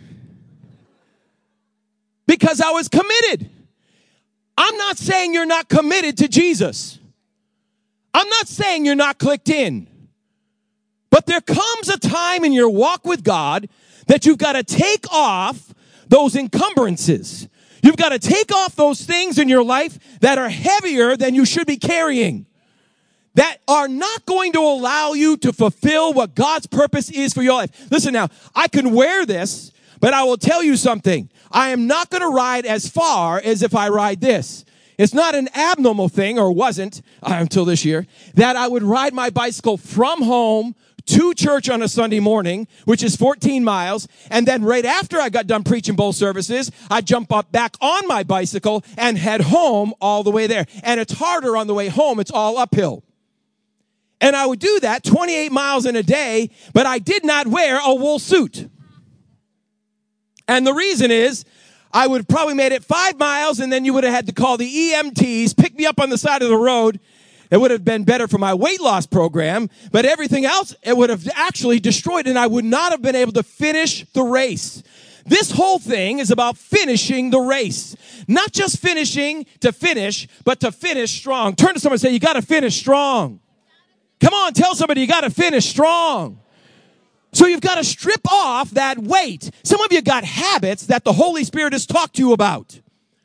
[SPEAKER 2] because I was committed. I'm not saying you're not committed to Jesus. I'm not saying you're not clicked in. But there comes a time in your walk with God that you've got to take off those encumbrances. You've got to take off those things in your life that are heavier than you should be carrying, that are not going to allow you to fulfill what God's purpose is for your life. Listen now, I can wear this, but I will tell you something. I am not going to ride as far as if I ride this. It's not an abnormal thing, or wasn't uh, until this year, that I would ride my bicycle from home to church on a Sunday morning, which is fourteen miles, and then right after I got done preaching both services, I'd jump up back on my bicycle and head home all the way there. And it's harder on the way home. It's all uphill. And I would do that twenty-eight miles in a day, but I did not wear a wool suit. And the reason is, I would have probably made it five miles, and then you would have had to call the E M Ts, pick me up on the side of the road. It would have been better for my weight loss program, but everything else, it would have actually destroyed, and I would not have been able to finish the race. This whole thing is about finishing the race. Not just finishing to finish, but to finish strong. Turn to someone and say, you got to finish strong. Come on, tell somebody you got to finish strong. So you've got to strip off that weight. Some of you got habits that the Holy Spirit has talked to you about.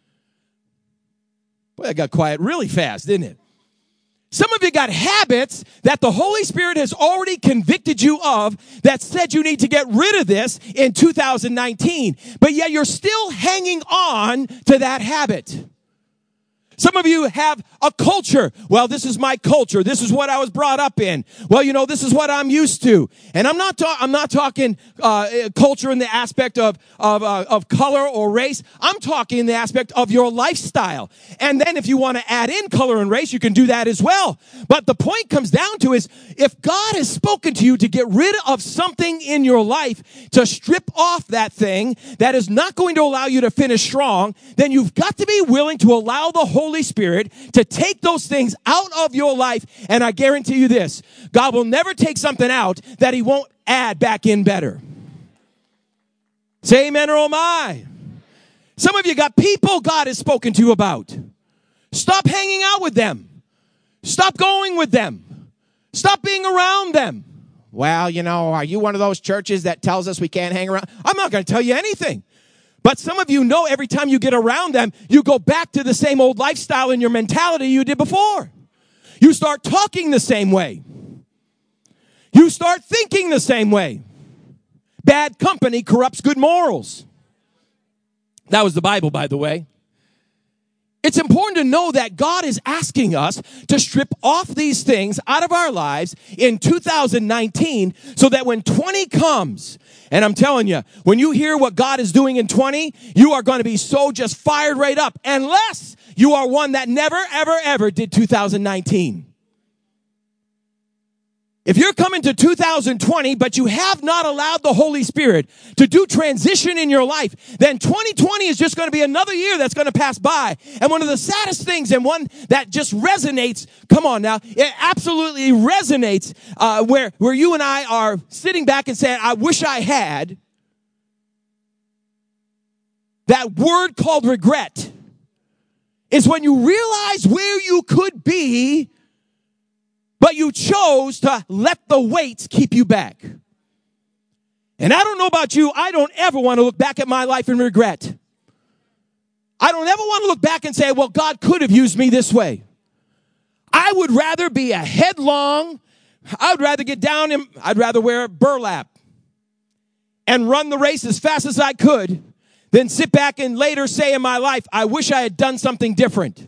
[SPEAKER 2] Boy, that got quiet really fast, didn't it? Some of you got habits that the Holy Spirit has already convicted you of that said you need to get rid of this in two thousand nineteen. But yet you're still hanging on to that habit. Some of you have a culture. Well, this is my culture. This is what I was brought up in. Well, you know, this is what I'm used to. And I'm not ta- I'm not talking uh, culture in the aspect of of uh, of color or race. I'm talking in the aspect of your lifestyle. And then if you want to add in color and race, you can do that as well. But the point comes down to is if God has spoken to you to get rid of something in your life, to strip off that thing that is not going to allow you to finish strong, then you've got to be willing to allow the Holy Holy Spirit to take those things out of your life. And I guarantee you this, God will never take something out that he won't add back in better. Say amen or oh my. Some of you got people God has spoken to you about. Stop hanging out with them. Stop going with them. Stop being around them. Well, you know, are you one of those churches that tells us we can't hang around? I'm not going to tell you anything. But some of you know every time you get around them, you go back to the same old lifestyle and your mentality you did before. You start talking the same way. You start thinking the same way. Bad company corrupts good morals. That was the Bible, by the way. It's important to know that God is asking us to strip off these things out of our lives in two thousand nineteen so that when twenty comes, and I'm telling you, when you hear what God is doing in twenty, you are going to be so just fired right up, unless you are one that never, ever, ever did two thousand nineteen. If you're coming to two thousand twenty, but you have not allowed the Holy Spirit to do transition in your life, then twenty twenty is just going to be another year that's going to pass by. And one of the saddest things, and one that just resonates, come on now, it absolutely resonates, uh, where, where you and I are sitting back and saying, I wish I had, that word called regret, is when you realize where you could be, but you chose to let the weights keep you back. And I don't know about you, I don't ever want to look back at my life and regret. I don't ever want to look back and say, well, God could have used me this way. I would rather be a headlong, I would rather get down and I'd rather wear burlap and run the race as fast as I could than sit back and later say in my life, I wish I had done something different.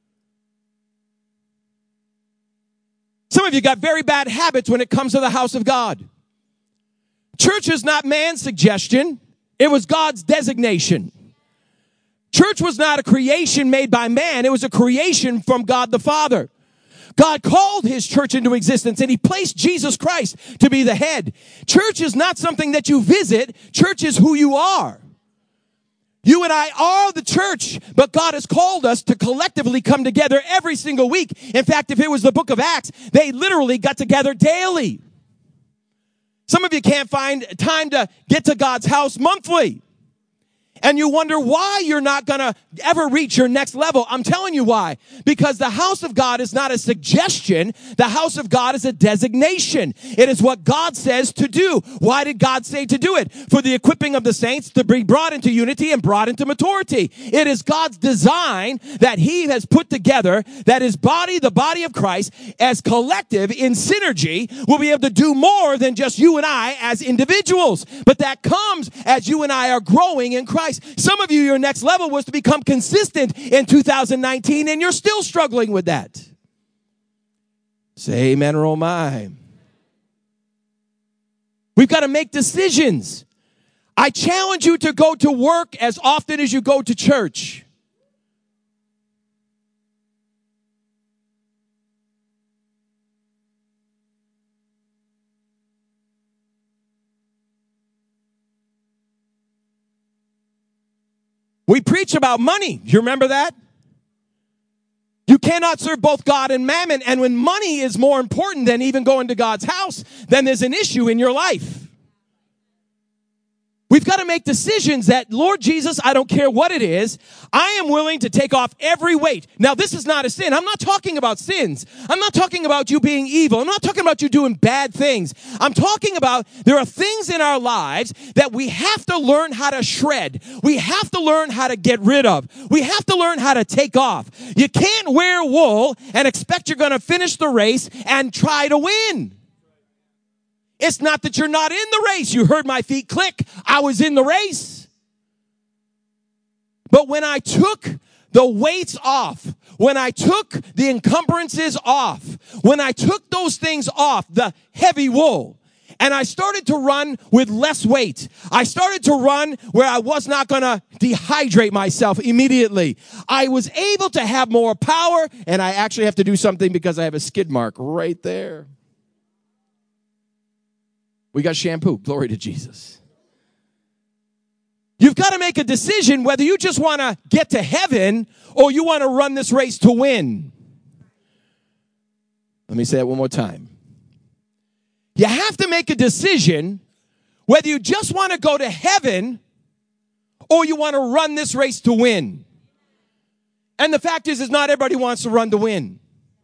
[SPEAKER 2] Some of you got very bad habits when it comes to the house of God. Church is not man's suggestion. It was God's designation. Church was not a creation made by man. It was a creation from God the Father. God called his church into existence and he placed Jesus Christ to be the head. Church is not something that you visit. Church is who you are. You and I are the church, but God has called us to collectively come together every single week. In fact, if it was the book of Acts, they literally got together daily. Some of you can't find time to get to God's house monthly. And you wonder why you're not going to ever reach your next level. I'm telling you why. Because the house of God is not a suggestion. The house of God is a designation. It is what God says to do. Why did God say to do it? For the equipping of the saints to be brought into unity and brought into maturity. It is God's design that he has put together that his body, the body of Christ, as collective in synergy will be able to do more than just you and I as individuals. But that comes as you and I are growing in Christ. Some of you, your next level was to become consistent in two thousand nineteen, and you're still struggling with that. Say amen or oh my. We've got to make decisions. I challenge you to go to work as often as you go to church. We preach about money. You remember that? You cannot serve both God and mammon. And when money is more important than even going to God's house, then there's an issue in your life. We've got to make decisions that, Lord Jesus, I don't care what it is. I am willing to take off every weight. Now, this is not a sin. I'm not talking about sins. I'm not talking about you being evil. I'm not talking about you doing bad things. I'm talking about there are things in our lives that we have to learn how to shred. We have to learn how to get rid of. We have to learn how to take off. You can't wear wool and expect you're going to finish the race and try to win. It's not that you're not in the race. You heard my feet click. I was in the race. But when I took the weights off, when I took the encumbrances off, when I took those things off, the heavy wool, and I started to run with less weight, I started to run where I was not going to dehydrate myself immediately. I was able to have more power, and I actually have to do something because I have a skid mark right there. We got shampoo. Glory to Jesus. You've got to make a decision whether you just want to get to heaven or you want to run this race to win. Let me say that one more time. You have to make a decision whether you just want to go to heaven or you want to run this race to win. And the fact is, is not everybody wants to run to win.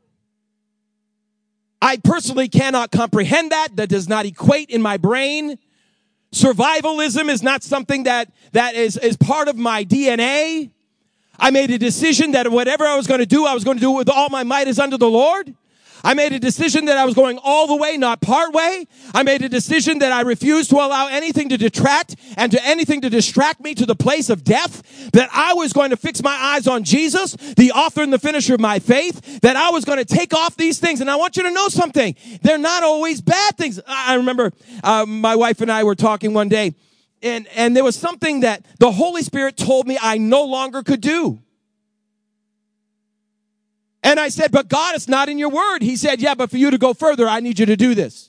[SPEAKER 2] I personally cannot comprehend that. That does not equate in my brain. Survivalism is not something that, that is, is part of my D N A. I made a decision that whatever I was going to do, I was going to do it with all my might as unto the Lord. I made a decision that I was going all the way, not part way. I made a decision that I refused to allow anything to detract and to anything to distract me to the place of death, that I was going to fix my eyes on Jesus, the author and the finisher of my faith, that I was going to take off these things. And I want you to know something. They're not always bad things. I remember uh, my wife and I were talking one day, and, and there was something that the Holy Spirit told me I no longer could do. And I said, but God, it's not in your word. He said, yeah, but for you to go further, I need you to do this.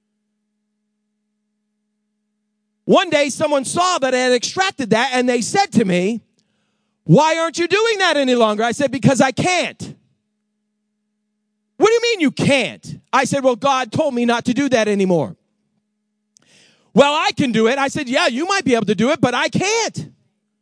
[SPEAKER 2] One day, someone saw that I had extracted that, and they said to me, why aren't you doing that any longer? I said, because I can't. What do you mean you can't? I said, well, God told me not to do that anymore. Well, I can do it. I said, yeah, you might be able to do it, but I can't.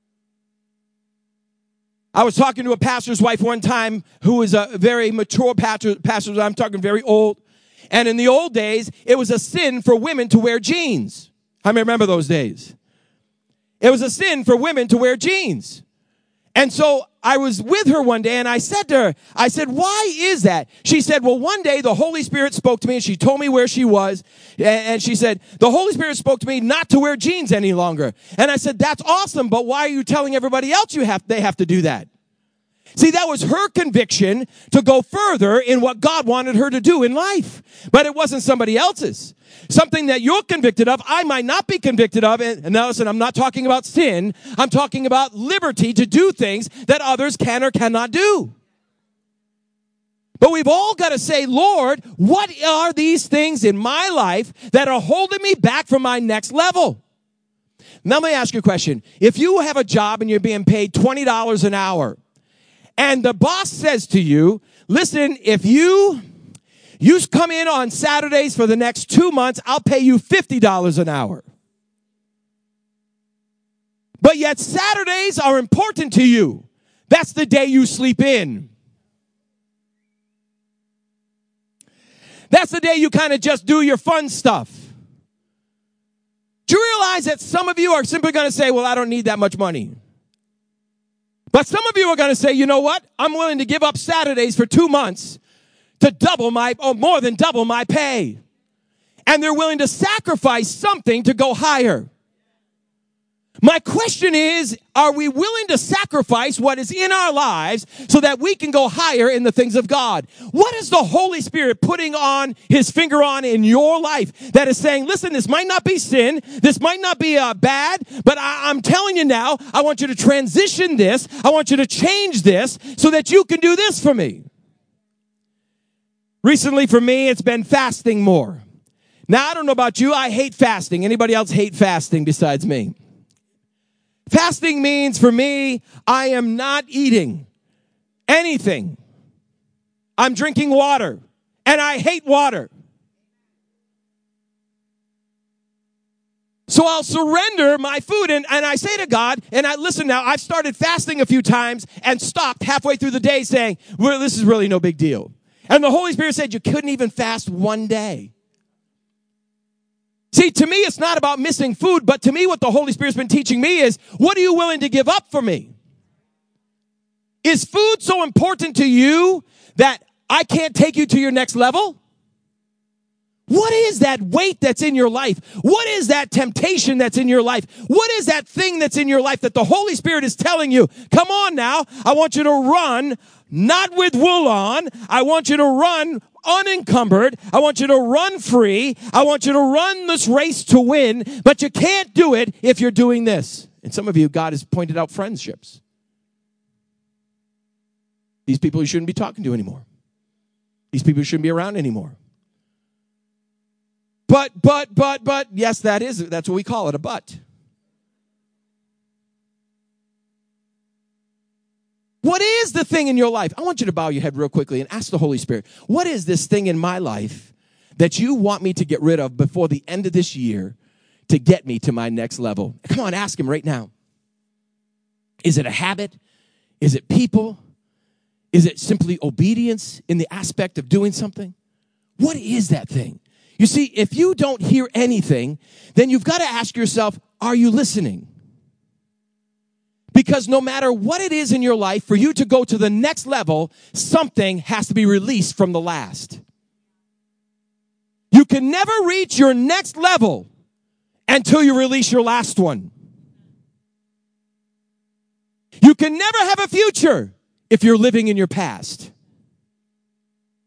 [SPEAKER 2] I was talking to a pastor's wife one time who was a very mature pastor, pastor. I'm talking very old. And in the old days, it was a sin for women to wear jeans. I remember those days. It was a sin for women to wear jeans. And so I was with her one day and I said to her, I said, why is that? She said, well, one day the Holy Spirit spoke to me and she told me where she was. And she said, the Holy Spirit spoke to me not to wear jeans any longer. And I said, that's awesome, but why are you telling everybody else you have, they have to do that? See, that was her conviction to go further in what God wanted her to do in life. But it wasn't somebody else's. Something that you're convicted of, I might not be convicted of. And now listen, I'm not talking about sin. I'm talking about liberty to do things that others can or cannot do. But we've all got to say, Lord, what are these things in my life that are holding me back from my next level? Now let me ask you a question. If you have a job and you're being paid twenty dollars an hour, and the boss says to you, listen, if you, you come in on Saturdays for the next two months, I'll pay you fifty dollars an hour. But yet Saturdays are important to you. That's the day you sleep in. That's the day you kind of just do your fun stuff. Do you realize that some of you are simply going to say, well, I don't need that much money? But some of you are going to say, you know what? I'm willing to give up Saturdays for two months to double my, or more than double my pay. And they're willing to sacrifice something to go higher. My question is, are we willing to sacrifice what is in our lives so that we can go higher in the things of God? What is the Holy Spirit putting on his finger on in your life that is saying, listen, this might not be sin, this might not be uh, bad, but I, I'm telling you now, I want you to transition this, I want you to change this so that you can do this for me. Recently for me, it's been fasting more. Now, I don't know about you, I hate fasting. Anybody else hate fasting besides me? Fasting means for me, I am not eating anything. I'm drinking water, and I hate water. So I'll surrender my food, and, and I say to God, and I listen now, I've started fasting a few times and stopped halfway through the day saying, well, this is really no big deal. And the Holy Spirit said, you couldn't even fast one day. See, to me, it's not about missing food, but to me, what the Holy Spirit's been teaching me is, what are you willing to give up for me? Is food so important to you that I can't take you to your next level? What is that weight that's in your life? What is that temptation that's in your life? What is that thing that's in your life that the Holy Spirit is telling you, come on now, I want you to run, not with wool on, I want you to run unencumbered. I want you to run free. I want you to run this race to win, but you can't do it if you're doing this. And some of you, God has pointed out friendships. These people you shouldn't be talking to anymore. These people you shouldn't be around anymore. But, but, but, but, yes, that is, that's what we call it, a but. What is the thing in your life? I want you to bow your head real quickly and ask the Holy Spirit, what is this thing in my life that you want me to get rid of before the end of this year to get me to my next level? Come on, ask him right now. Is it a habit? Is it people? Is it simply obedience in the aspect of doing something? What is that thing? You see, if you don't hear anything, then you've got to ask yourself, are you listening? Because no matter what it is in your life, for you to go to the next level, something has to be released from the last. You can never reach your next level until you release your last one. You can never have a future if you're living in your past.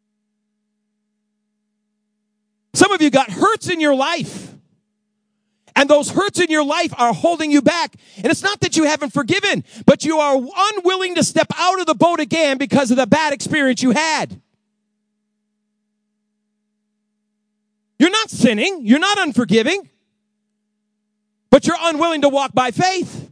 [SPEAKER 2] Some of you got hurts in your life. And those hurts in your life are holding you back. And it's not that you haven't forgiven, but you are unwilling to step out of the boat again because of the bad experience you had. You're not sinning. You're not unforgiving. But you're unwilling to walk by faith.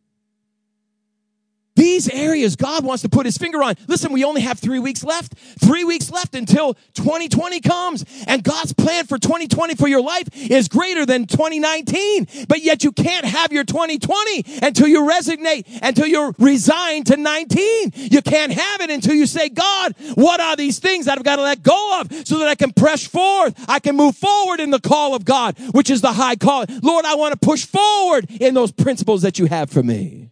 [SPEAKER 2] These areas God wants to put his finger on. Listen, we only have three weeks left. Three weeks left until twenty twenty comes. And God's plan for twenty twenty for your life is greater than twenty nineteen. But yet you can't have your twenty twenty until you resignate, until you resign to nineteen. You can't have it until you say, God, what are these things that I've got to let go of so that I can press forward? I can move forward in the call of God, which is the high call. Lord, I want to push forward in those principles that you have for me.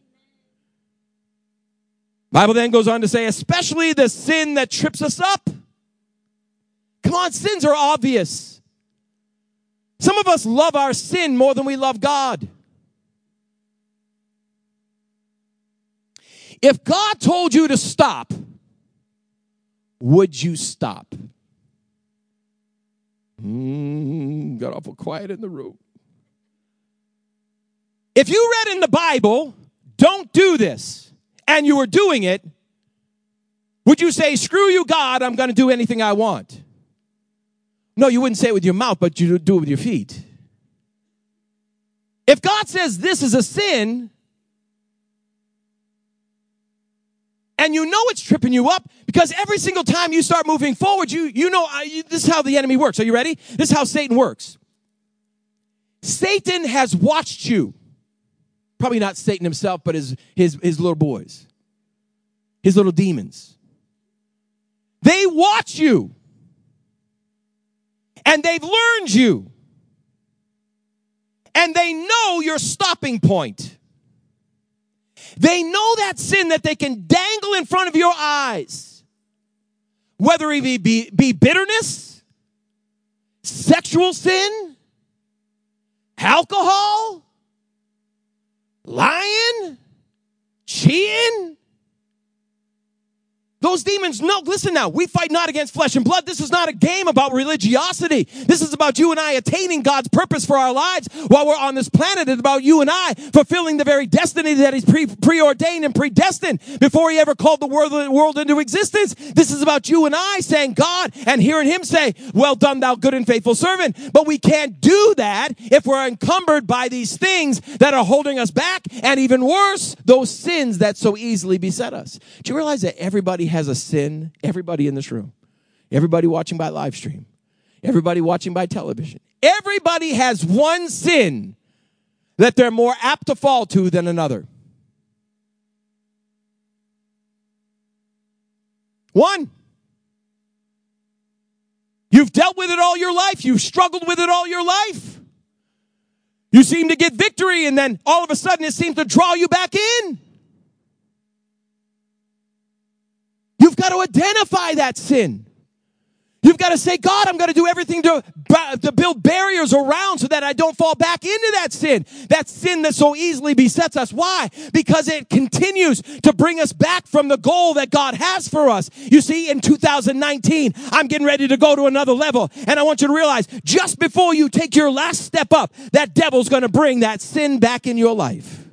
[SPEAKER 2] Bible then goes on to say, especially the sin that trips us up. Come on, sins are obvious. Some of us love our sin more than we love God. If God told you to stop, would you stop? Mm, got awful quiet in the room. If you read in the Bible, don't do this, and you were doing it, would you say, screw you, God, I'm going to do anything I want? No, you wouldn't say it with your mouth, but you do it with your feet. If God says this is a sin, and you know it's tripping you up, because every single time you start moving forward, you, you know, uh, you, this is how the enemy works. Are you ready? This is how Satan works. Satan has watched you. Probably not Satan himself, but his, his, his little boys, his little demons. They watch you, and they've learned you, and they know your stopping point. They know that sin that they can dangle in front of your eyes, whether it be, be, be bitterness, sexual sin, alcohol, lying, cheating. Those demons know, listen now, we fight not against flesh and blood. This is not a game about religiosity. This is about you and I attaining God's purpose for our lives while we're on this planet. It's about you and I fulfilling the very destiny that he's pre- preordained and predestined before he ever called the world, world into existence. This is about you and I saying God and hearing him say, well done, thou good and faithful servant. But we can't do that if we're encumbered by these things that are holding us back, and even worse, those sins that so easily beset us. Do you realize that everybody has a sin? Everybody in this room, everybody watching by live stream, everybody watching by television, everybody has one sin that they're more apt to fall to than another. One. You've dealt with it all your life. You've struggled with it all your life. You seem to get victory, and then all of a sudden it seems to draw you back in. You've got to identify that sin. You've got to say, God, I'm going to do everything to, to build barriers around so that I don't fall back into that sin. That sin that so easily besets us. Why? Because it continues to bring us back from the goal that God has for us. You see, in two thousand nineteen, I'm getting ready to go to another level. And I want you to realize, just before you take your last step up, that devil's going to bring that sin back in your life.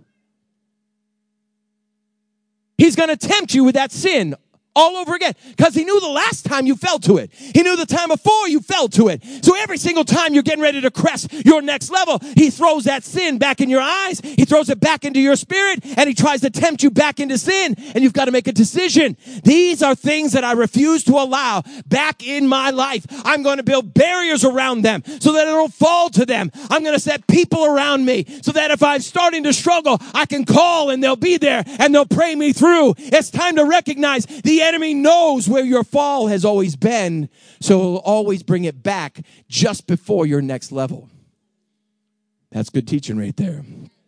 [SPEAKER 2] He's going to tempt you with that sin all over again, because he knew the last time you fell to it. He knew the time before you fell to it. So every single time you're getting ready to crest your next level, he throws that sin back in your eyes. He throws it back into your spirit, and he tries to tempt you back into sin. And you've got to make a decision. These are things that I refuse to allow back in my life. I'm going to build barriers around them so that I don't fall to them. I'm going to set people around me so that if I'm starting to struggle, I can call and they'll be there and they'll pray me through. It's time to recognize the enemy knows where your fall has always been, so he'll always bring it back just before your next level. That's good teaching right there.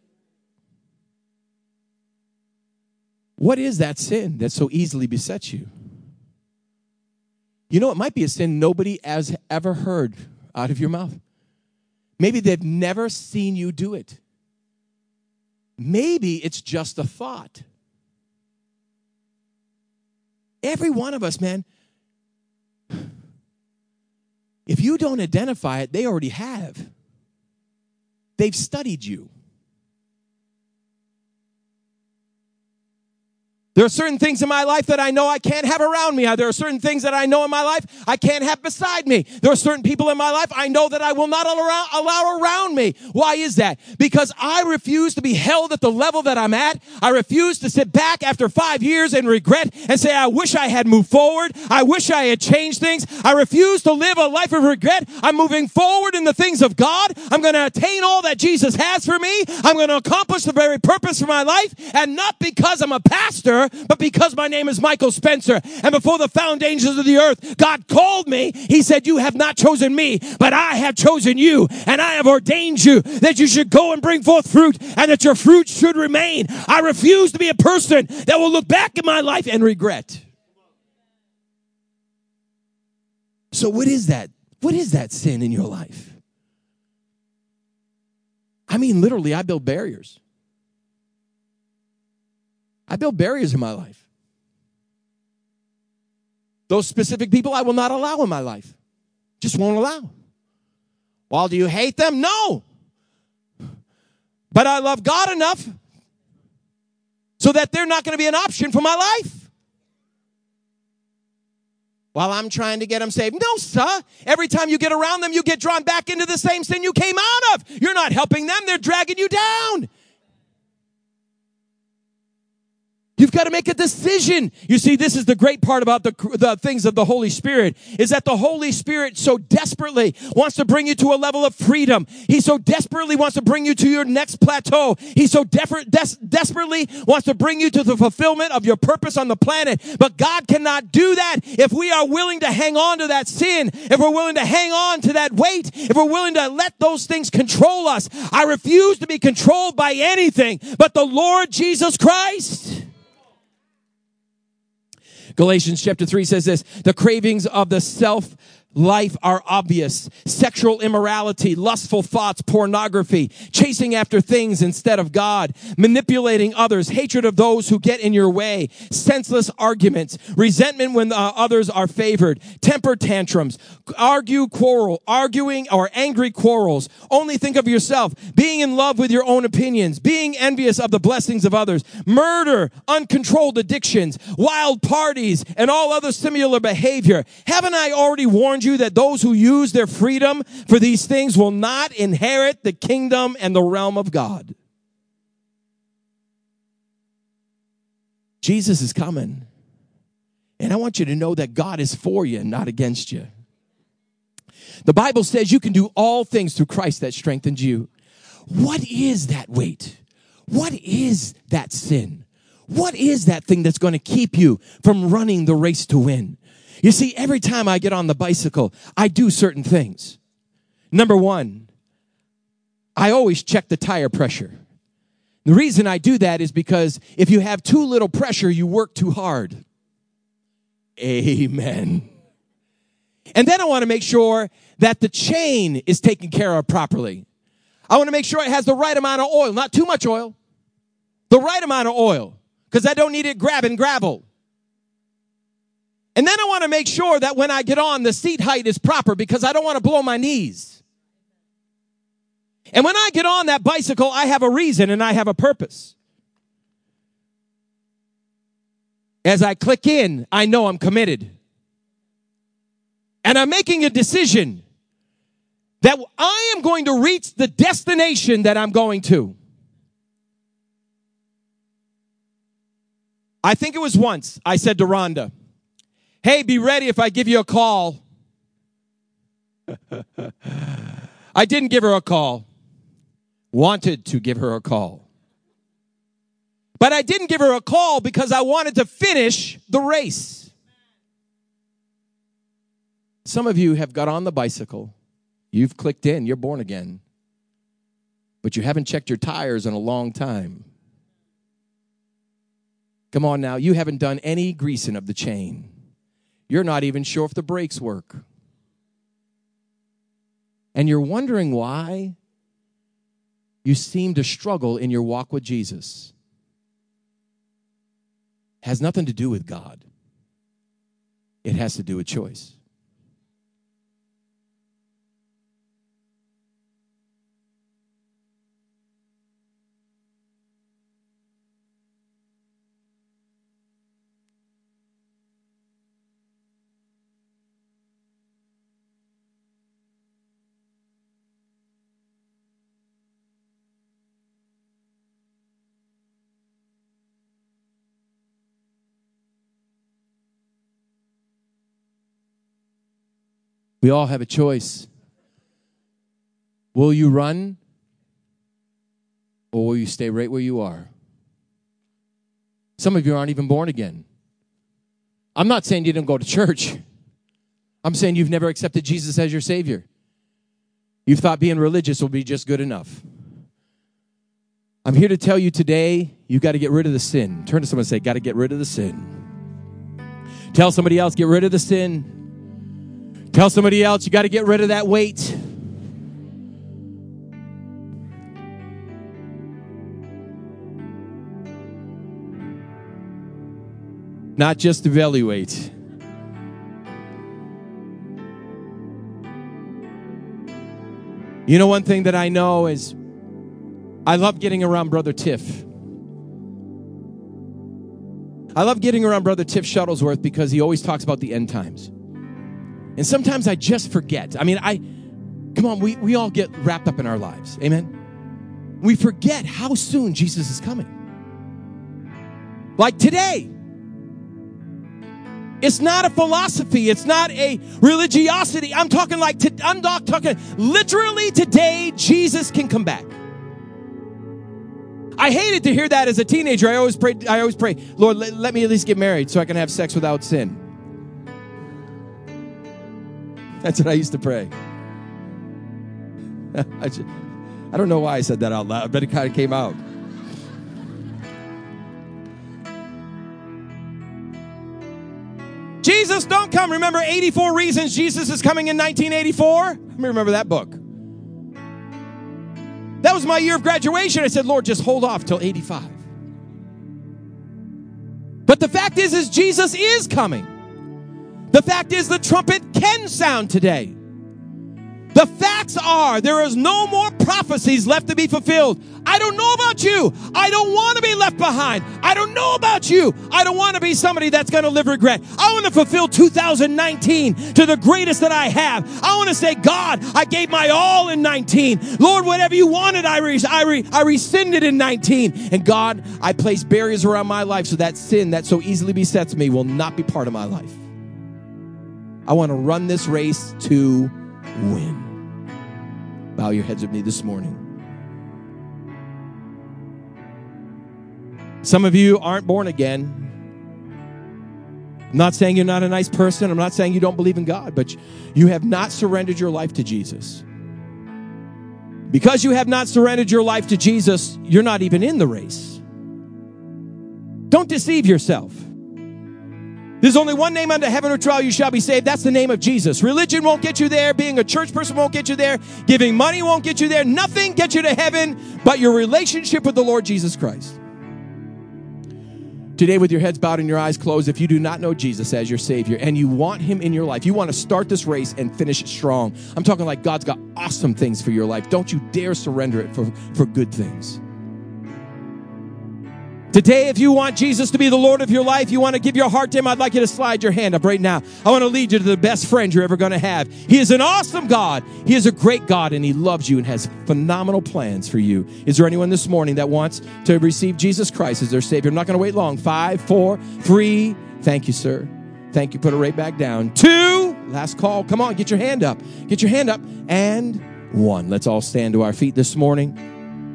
[SPEAKER 2] What is that sin that so easily besets you? You know, it might be a sin nobody has ever heard out of your mouth. Maybe they've never seen you do it. Maybe it's just a thought. Every one of us, man, if you don't identify it, they already have. they've studied you. There are certain things in my life that I know I can't have around me. There are certain things that I know in my life I can't have beside me. There are certain people in my life I know that I will not allow, allow around me. Why is that? Because I refuse to be held at the level that I'm at. I refuse to sit back after five years and regret and say, I wish I had moved forward. I wish I had changed things. I refuse to live a life of regret. I'm moving forward in the things of God. I'm going to attain all that Jesus has for me. I'm going to accomplish the very purpose for my life, and not because I'm a pastor, but because my name is Michael Spencer, and before the foundations of the earth, God called me. He said, you have not chosen me, but I have chosen you, and I have ordained you that you should go and bring forth fruit, and that your fruit should remain. I refuse to be a person that will look back at my life and regret. So what is that? What is that sin in your life? I mean, literally, I build barriers. I build barriers in my life. Those specific people I will not allow in my life. Just won't allow. Well, do you hate them? No. But I love God enough so that they're not going to be an option for my life. While I'm trying to get them saved. No, sir. Every time you get around them, you get drawn back into the same sin you came out of. You're not helping them. They're dragging you down. You've got to make a decision. You see, this is the great part about the, the things of the Holy Spirit, is that the Holy Spirit so desperately wants to bring you to a level of freedom. He so desperately wants to bring you to your next plateau. He so des- des- desperately wants to bring you to the fulfillment of your purpose on the planet. But God cannot do that if we are willing to hang on to that sin, if we're willing to hang on to that weight, if we're willing to let those things control us. I refuse to be controlled by anything but the Lord Jesus Christ. Galatians chapter three says this, the cravings of the self life are obvious. Sexual immorality, lustful thoughts, pornography, chasing after things instead of God, manipulating others, hatred of those who get in your way, senseless arguments, resentment when uh, others are favored, temper tantrums, argue, quarrel, arguing or angry quarrels. Only think of yourself, being in love with your own opinions, being envious of the blessings of others, murder, uncontrolled addictions, wild parties, and all other similar behavior. Haven't I already warned you that those who use their freedom for these things will not inherit the kingdom and the realm of God? Jesus is coming. And I want you to know that God is for you and not against you. The Bible says you can do all things through Christ that strengthens you. What is that weight? What is that sin? What is that thing that's going to keep you from running the race to win? You see, every time I get on the bicycle, I do certain things. Number one, I always check the tire pressure. The reason I do that is because if you have too little pressure, you work too hard. Amen. And then I want to make sure that the chain is taken care of properly. I want to make sure it has the right amount of oil, not too much oil, the right amount of oil, because I don't need it grabbing gravel. And then I want to make sure that when I get on, the seat height is proper because I don't want to blow my knees. And when I get on that bicycle, I have a reason and I have a purpose. As I click in, I know I'm committed. And I'm making a decision that I am going to reach the destination that I'm going to. I think it was once I said to Rhonda, hey, be ready if I give you a call. I didn't give her a call. Wanted to give her a call. But I didn't give her a call because I wanted to finish the race. Some of you have got on the bicycle. You've clicked in. You're born again. But you haven't checked your tires in a long time. Come on now. You haven't done any greasing of the chain. You're not even sure if the brakes work. And you're wondering why you seem to struggle in your walk with Jesus. It has nothing to do with God. It has to do with choice. We all have a choice. Will you run or will you stay right where you are? Some of you aren't even born again. I'm not saying you didn't go to church. I'm saying you've never accepted Jesus as your Savior. You thought being religious will be just good enough. I'm here to tell you today, you got to get rid of the sin. Turn to someone and say, got to get rid of the sin. Tell somebody else, get rid of the sin. Tell somebody else, you got to get rid of that weight. Not just the belly weight. You know, one thing that I know is I love getting around Brother Tiff. I love getting around Brother Tiff Shuttlesworth because he always talks about the end times. And sometimes I just forget. I mean, I, come on, we, we all get wrapped up in our lives. Amen? We forget how soon Jesus is coming. Like today. It's not a philosophy. It's not a religiosity. I'm talking like, to, I'm not talking, literally today, Jesus can come back. I hated to hear that as a teenager. I always prayed, I always pray, Lord, let, let me at least get married so I can have sex without sin. That's what I used to pray. I, just, I don't know why I said that out loud, but it kind of came out. Jesus, don't come. Remember eighty-four Reasons Jesus is Coming in nineteen eighty-four? Let me remember that book. That was my year of graduation. I said, Lord, just hold off till eighty-five. But the fact is, is Jesus is coming. The fact is the trumpet can sound today. The facts are there is no more prophecies left to be fulfilled. I don't know about you. I don't want to be left behind. I don't know about you. I don't want to be somebody that's going to live regret. I want to fulfill two thousand nineteen to the greatest that I have. I want to say, God, I gave my all in nineteen. Lord, whatever you wanted, I, re- I, re- I rescinded in nineteen. And God, I place barriers around my life so that sin that so easily besets me will not be part of my life. I want to run this race to win. Bow your heads with me this morning. Some of you aren't born again. I'm not saying you're not a nice person. I'm not saying you don't believe in God, but you have not surrendered your life to Jesus. Because you have not surrendered your life to Jesus, you're not even in the race. Don't deceive yourself. There's only one name under heaven which all you shall be saved. That's the name of Jesus. Religion won't get you there. Being a church person won't get you there. Giving money won't get you there. Nothing gets you to heaven but your relationship with the Lord Jesus Christ. Today, with your heads bowed and your eyes closed, if you do not know Jesus as your Savior and you want Him in your life, you want to start this race and finish it strong. I'm talking like God's got awesome things for your life. Don't you dare surrender it for, for good things. Today, if you want Jesus to be the Lord of your life, you want to give your heart to Him, I'd like you to slide your hand up right now. I want to lead you to the best friend you're ever going to have. He is an awesome God. He is a great God, and He loves you and has phenomenal plans for you. Is there anyone this morning that wants to receive Jesus Christ as their Savior? I'm not going to wait long. Five, four, three. Thank you, sir. Thank you. Put it right back down. Two. Last call. Come on, get your hand up. Get your hand up. And one. Let's all stand to our feet this morning.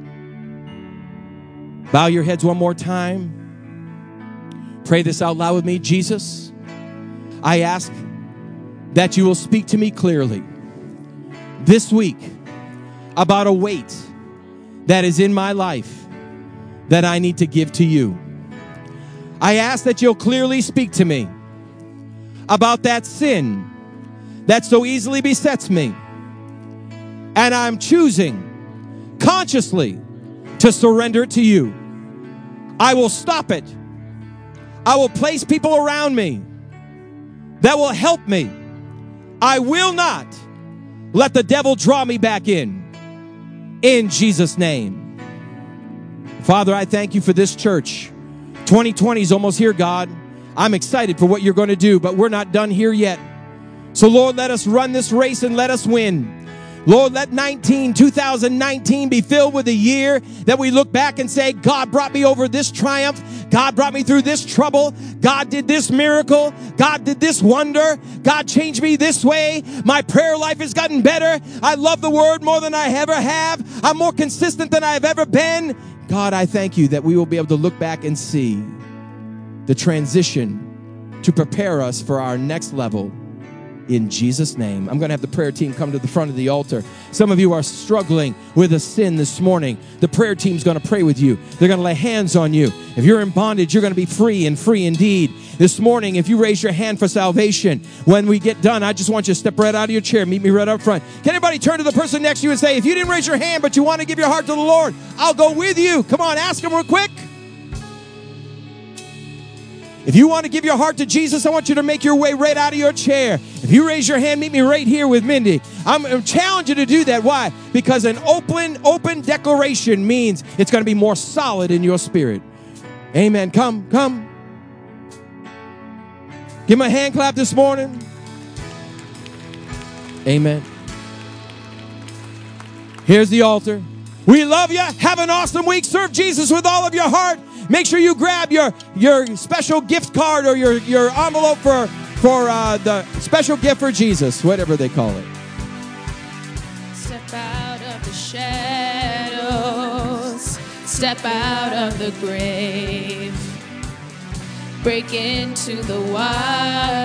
[SPEAKER 2] Bow your heads one more time. Pray this out loud with me. Jesus, I ask that you will speak to me clearly this week about a weight that is in my life that I need to give to you. I ask that you'll clearly speak to me about that sin that so easily besets me. And I'm choosing consciously to surrender it to you. I will stop it. I will place people around me that will help me. I will not let the devil draw me back in. In Jesus' name. Father, I thank you for this church. twenty twenty is almost here, God. I'm excited for what you're going to do, but we're not done here yet. So, Lord, let us run this race and let us win. Lord, let nineteen, two thousand nineteen be filled with a year that we look back and say, God brought me over this triumph. God brought me through this trouble. God did this miracle. God did this wonder. God changed me this way. My prayer life has gotten better. I love the word more than I ever have. I'm more consistent than I've ever been. God, I thank you that we will be able to look back and see the transition to prepare us for our next level. In Jesus' name. I'm going to have the prayer team come to the front of the altar. Some of you are struggling with a sin this morning. The prayer team's going to pray with you. They're going to lay hands on you. If you're in bondage, you're going to be free and free indeed. This morning, if you raise your hand for salvation, when we get done, I just want you to step right out of your chair. Meet me right up front. Can anybody turn to the person next to you and say, if you didn't raise your hand, but you want to give your heart to the Lord, I'll go with you. Come on, ask him real quick. If you want to give your heart to Jesus, I want you to make your way right out of your chair. If you raise your hand, meet me right here with Mindy. I'm, I'm challenging you to do that. Why? Because an open, open declaration means it's going to be more solid in your spirit. Amen. Come, come. Give him a hand clap this morning. Amen. Here's the altar. We love you. Have an awesome week. Serve Jesus with all of your heart. Make sure you grab your, your special gift card or your, your envelope for, for uh, the special gift for Jesus, whatever they call it.
[SPEAKER 1] Step out of the shadows. Step out of the grave. Break into the wild.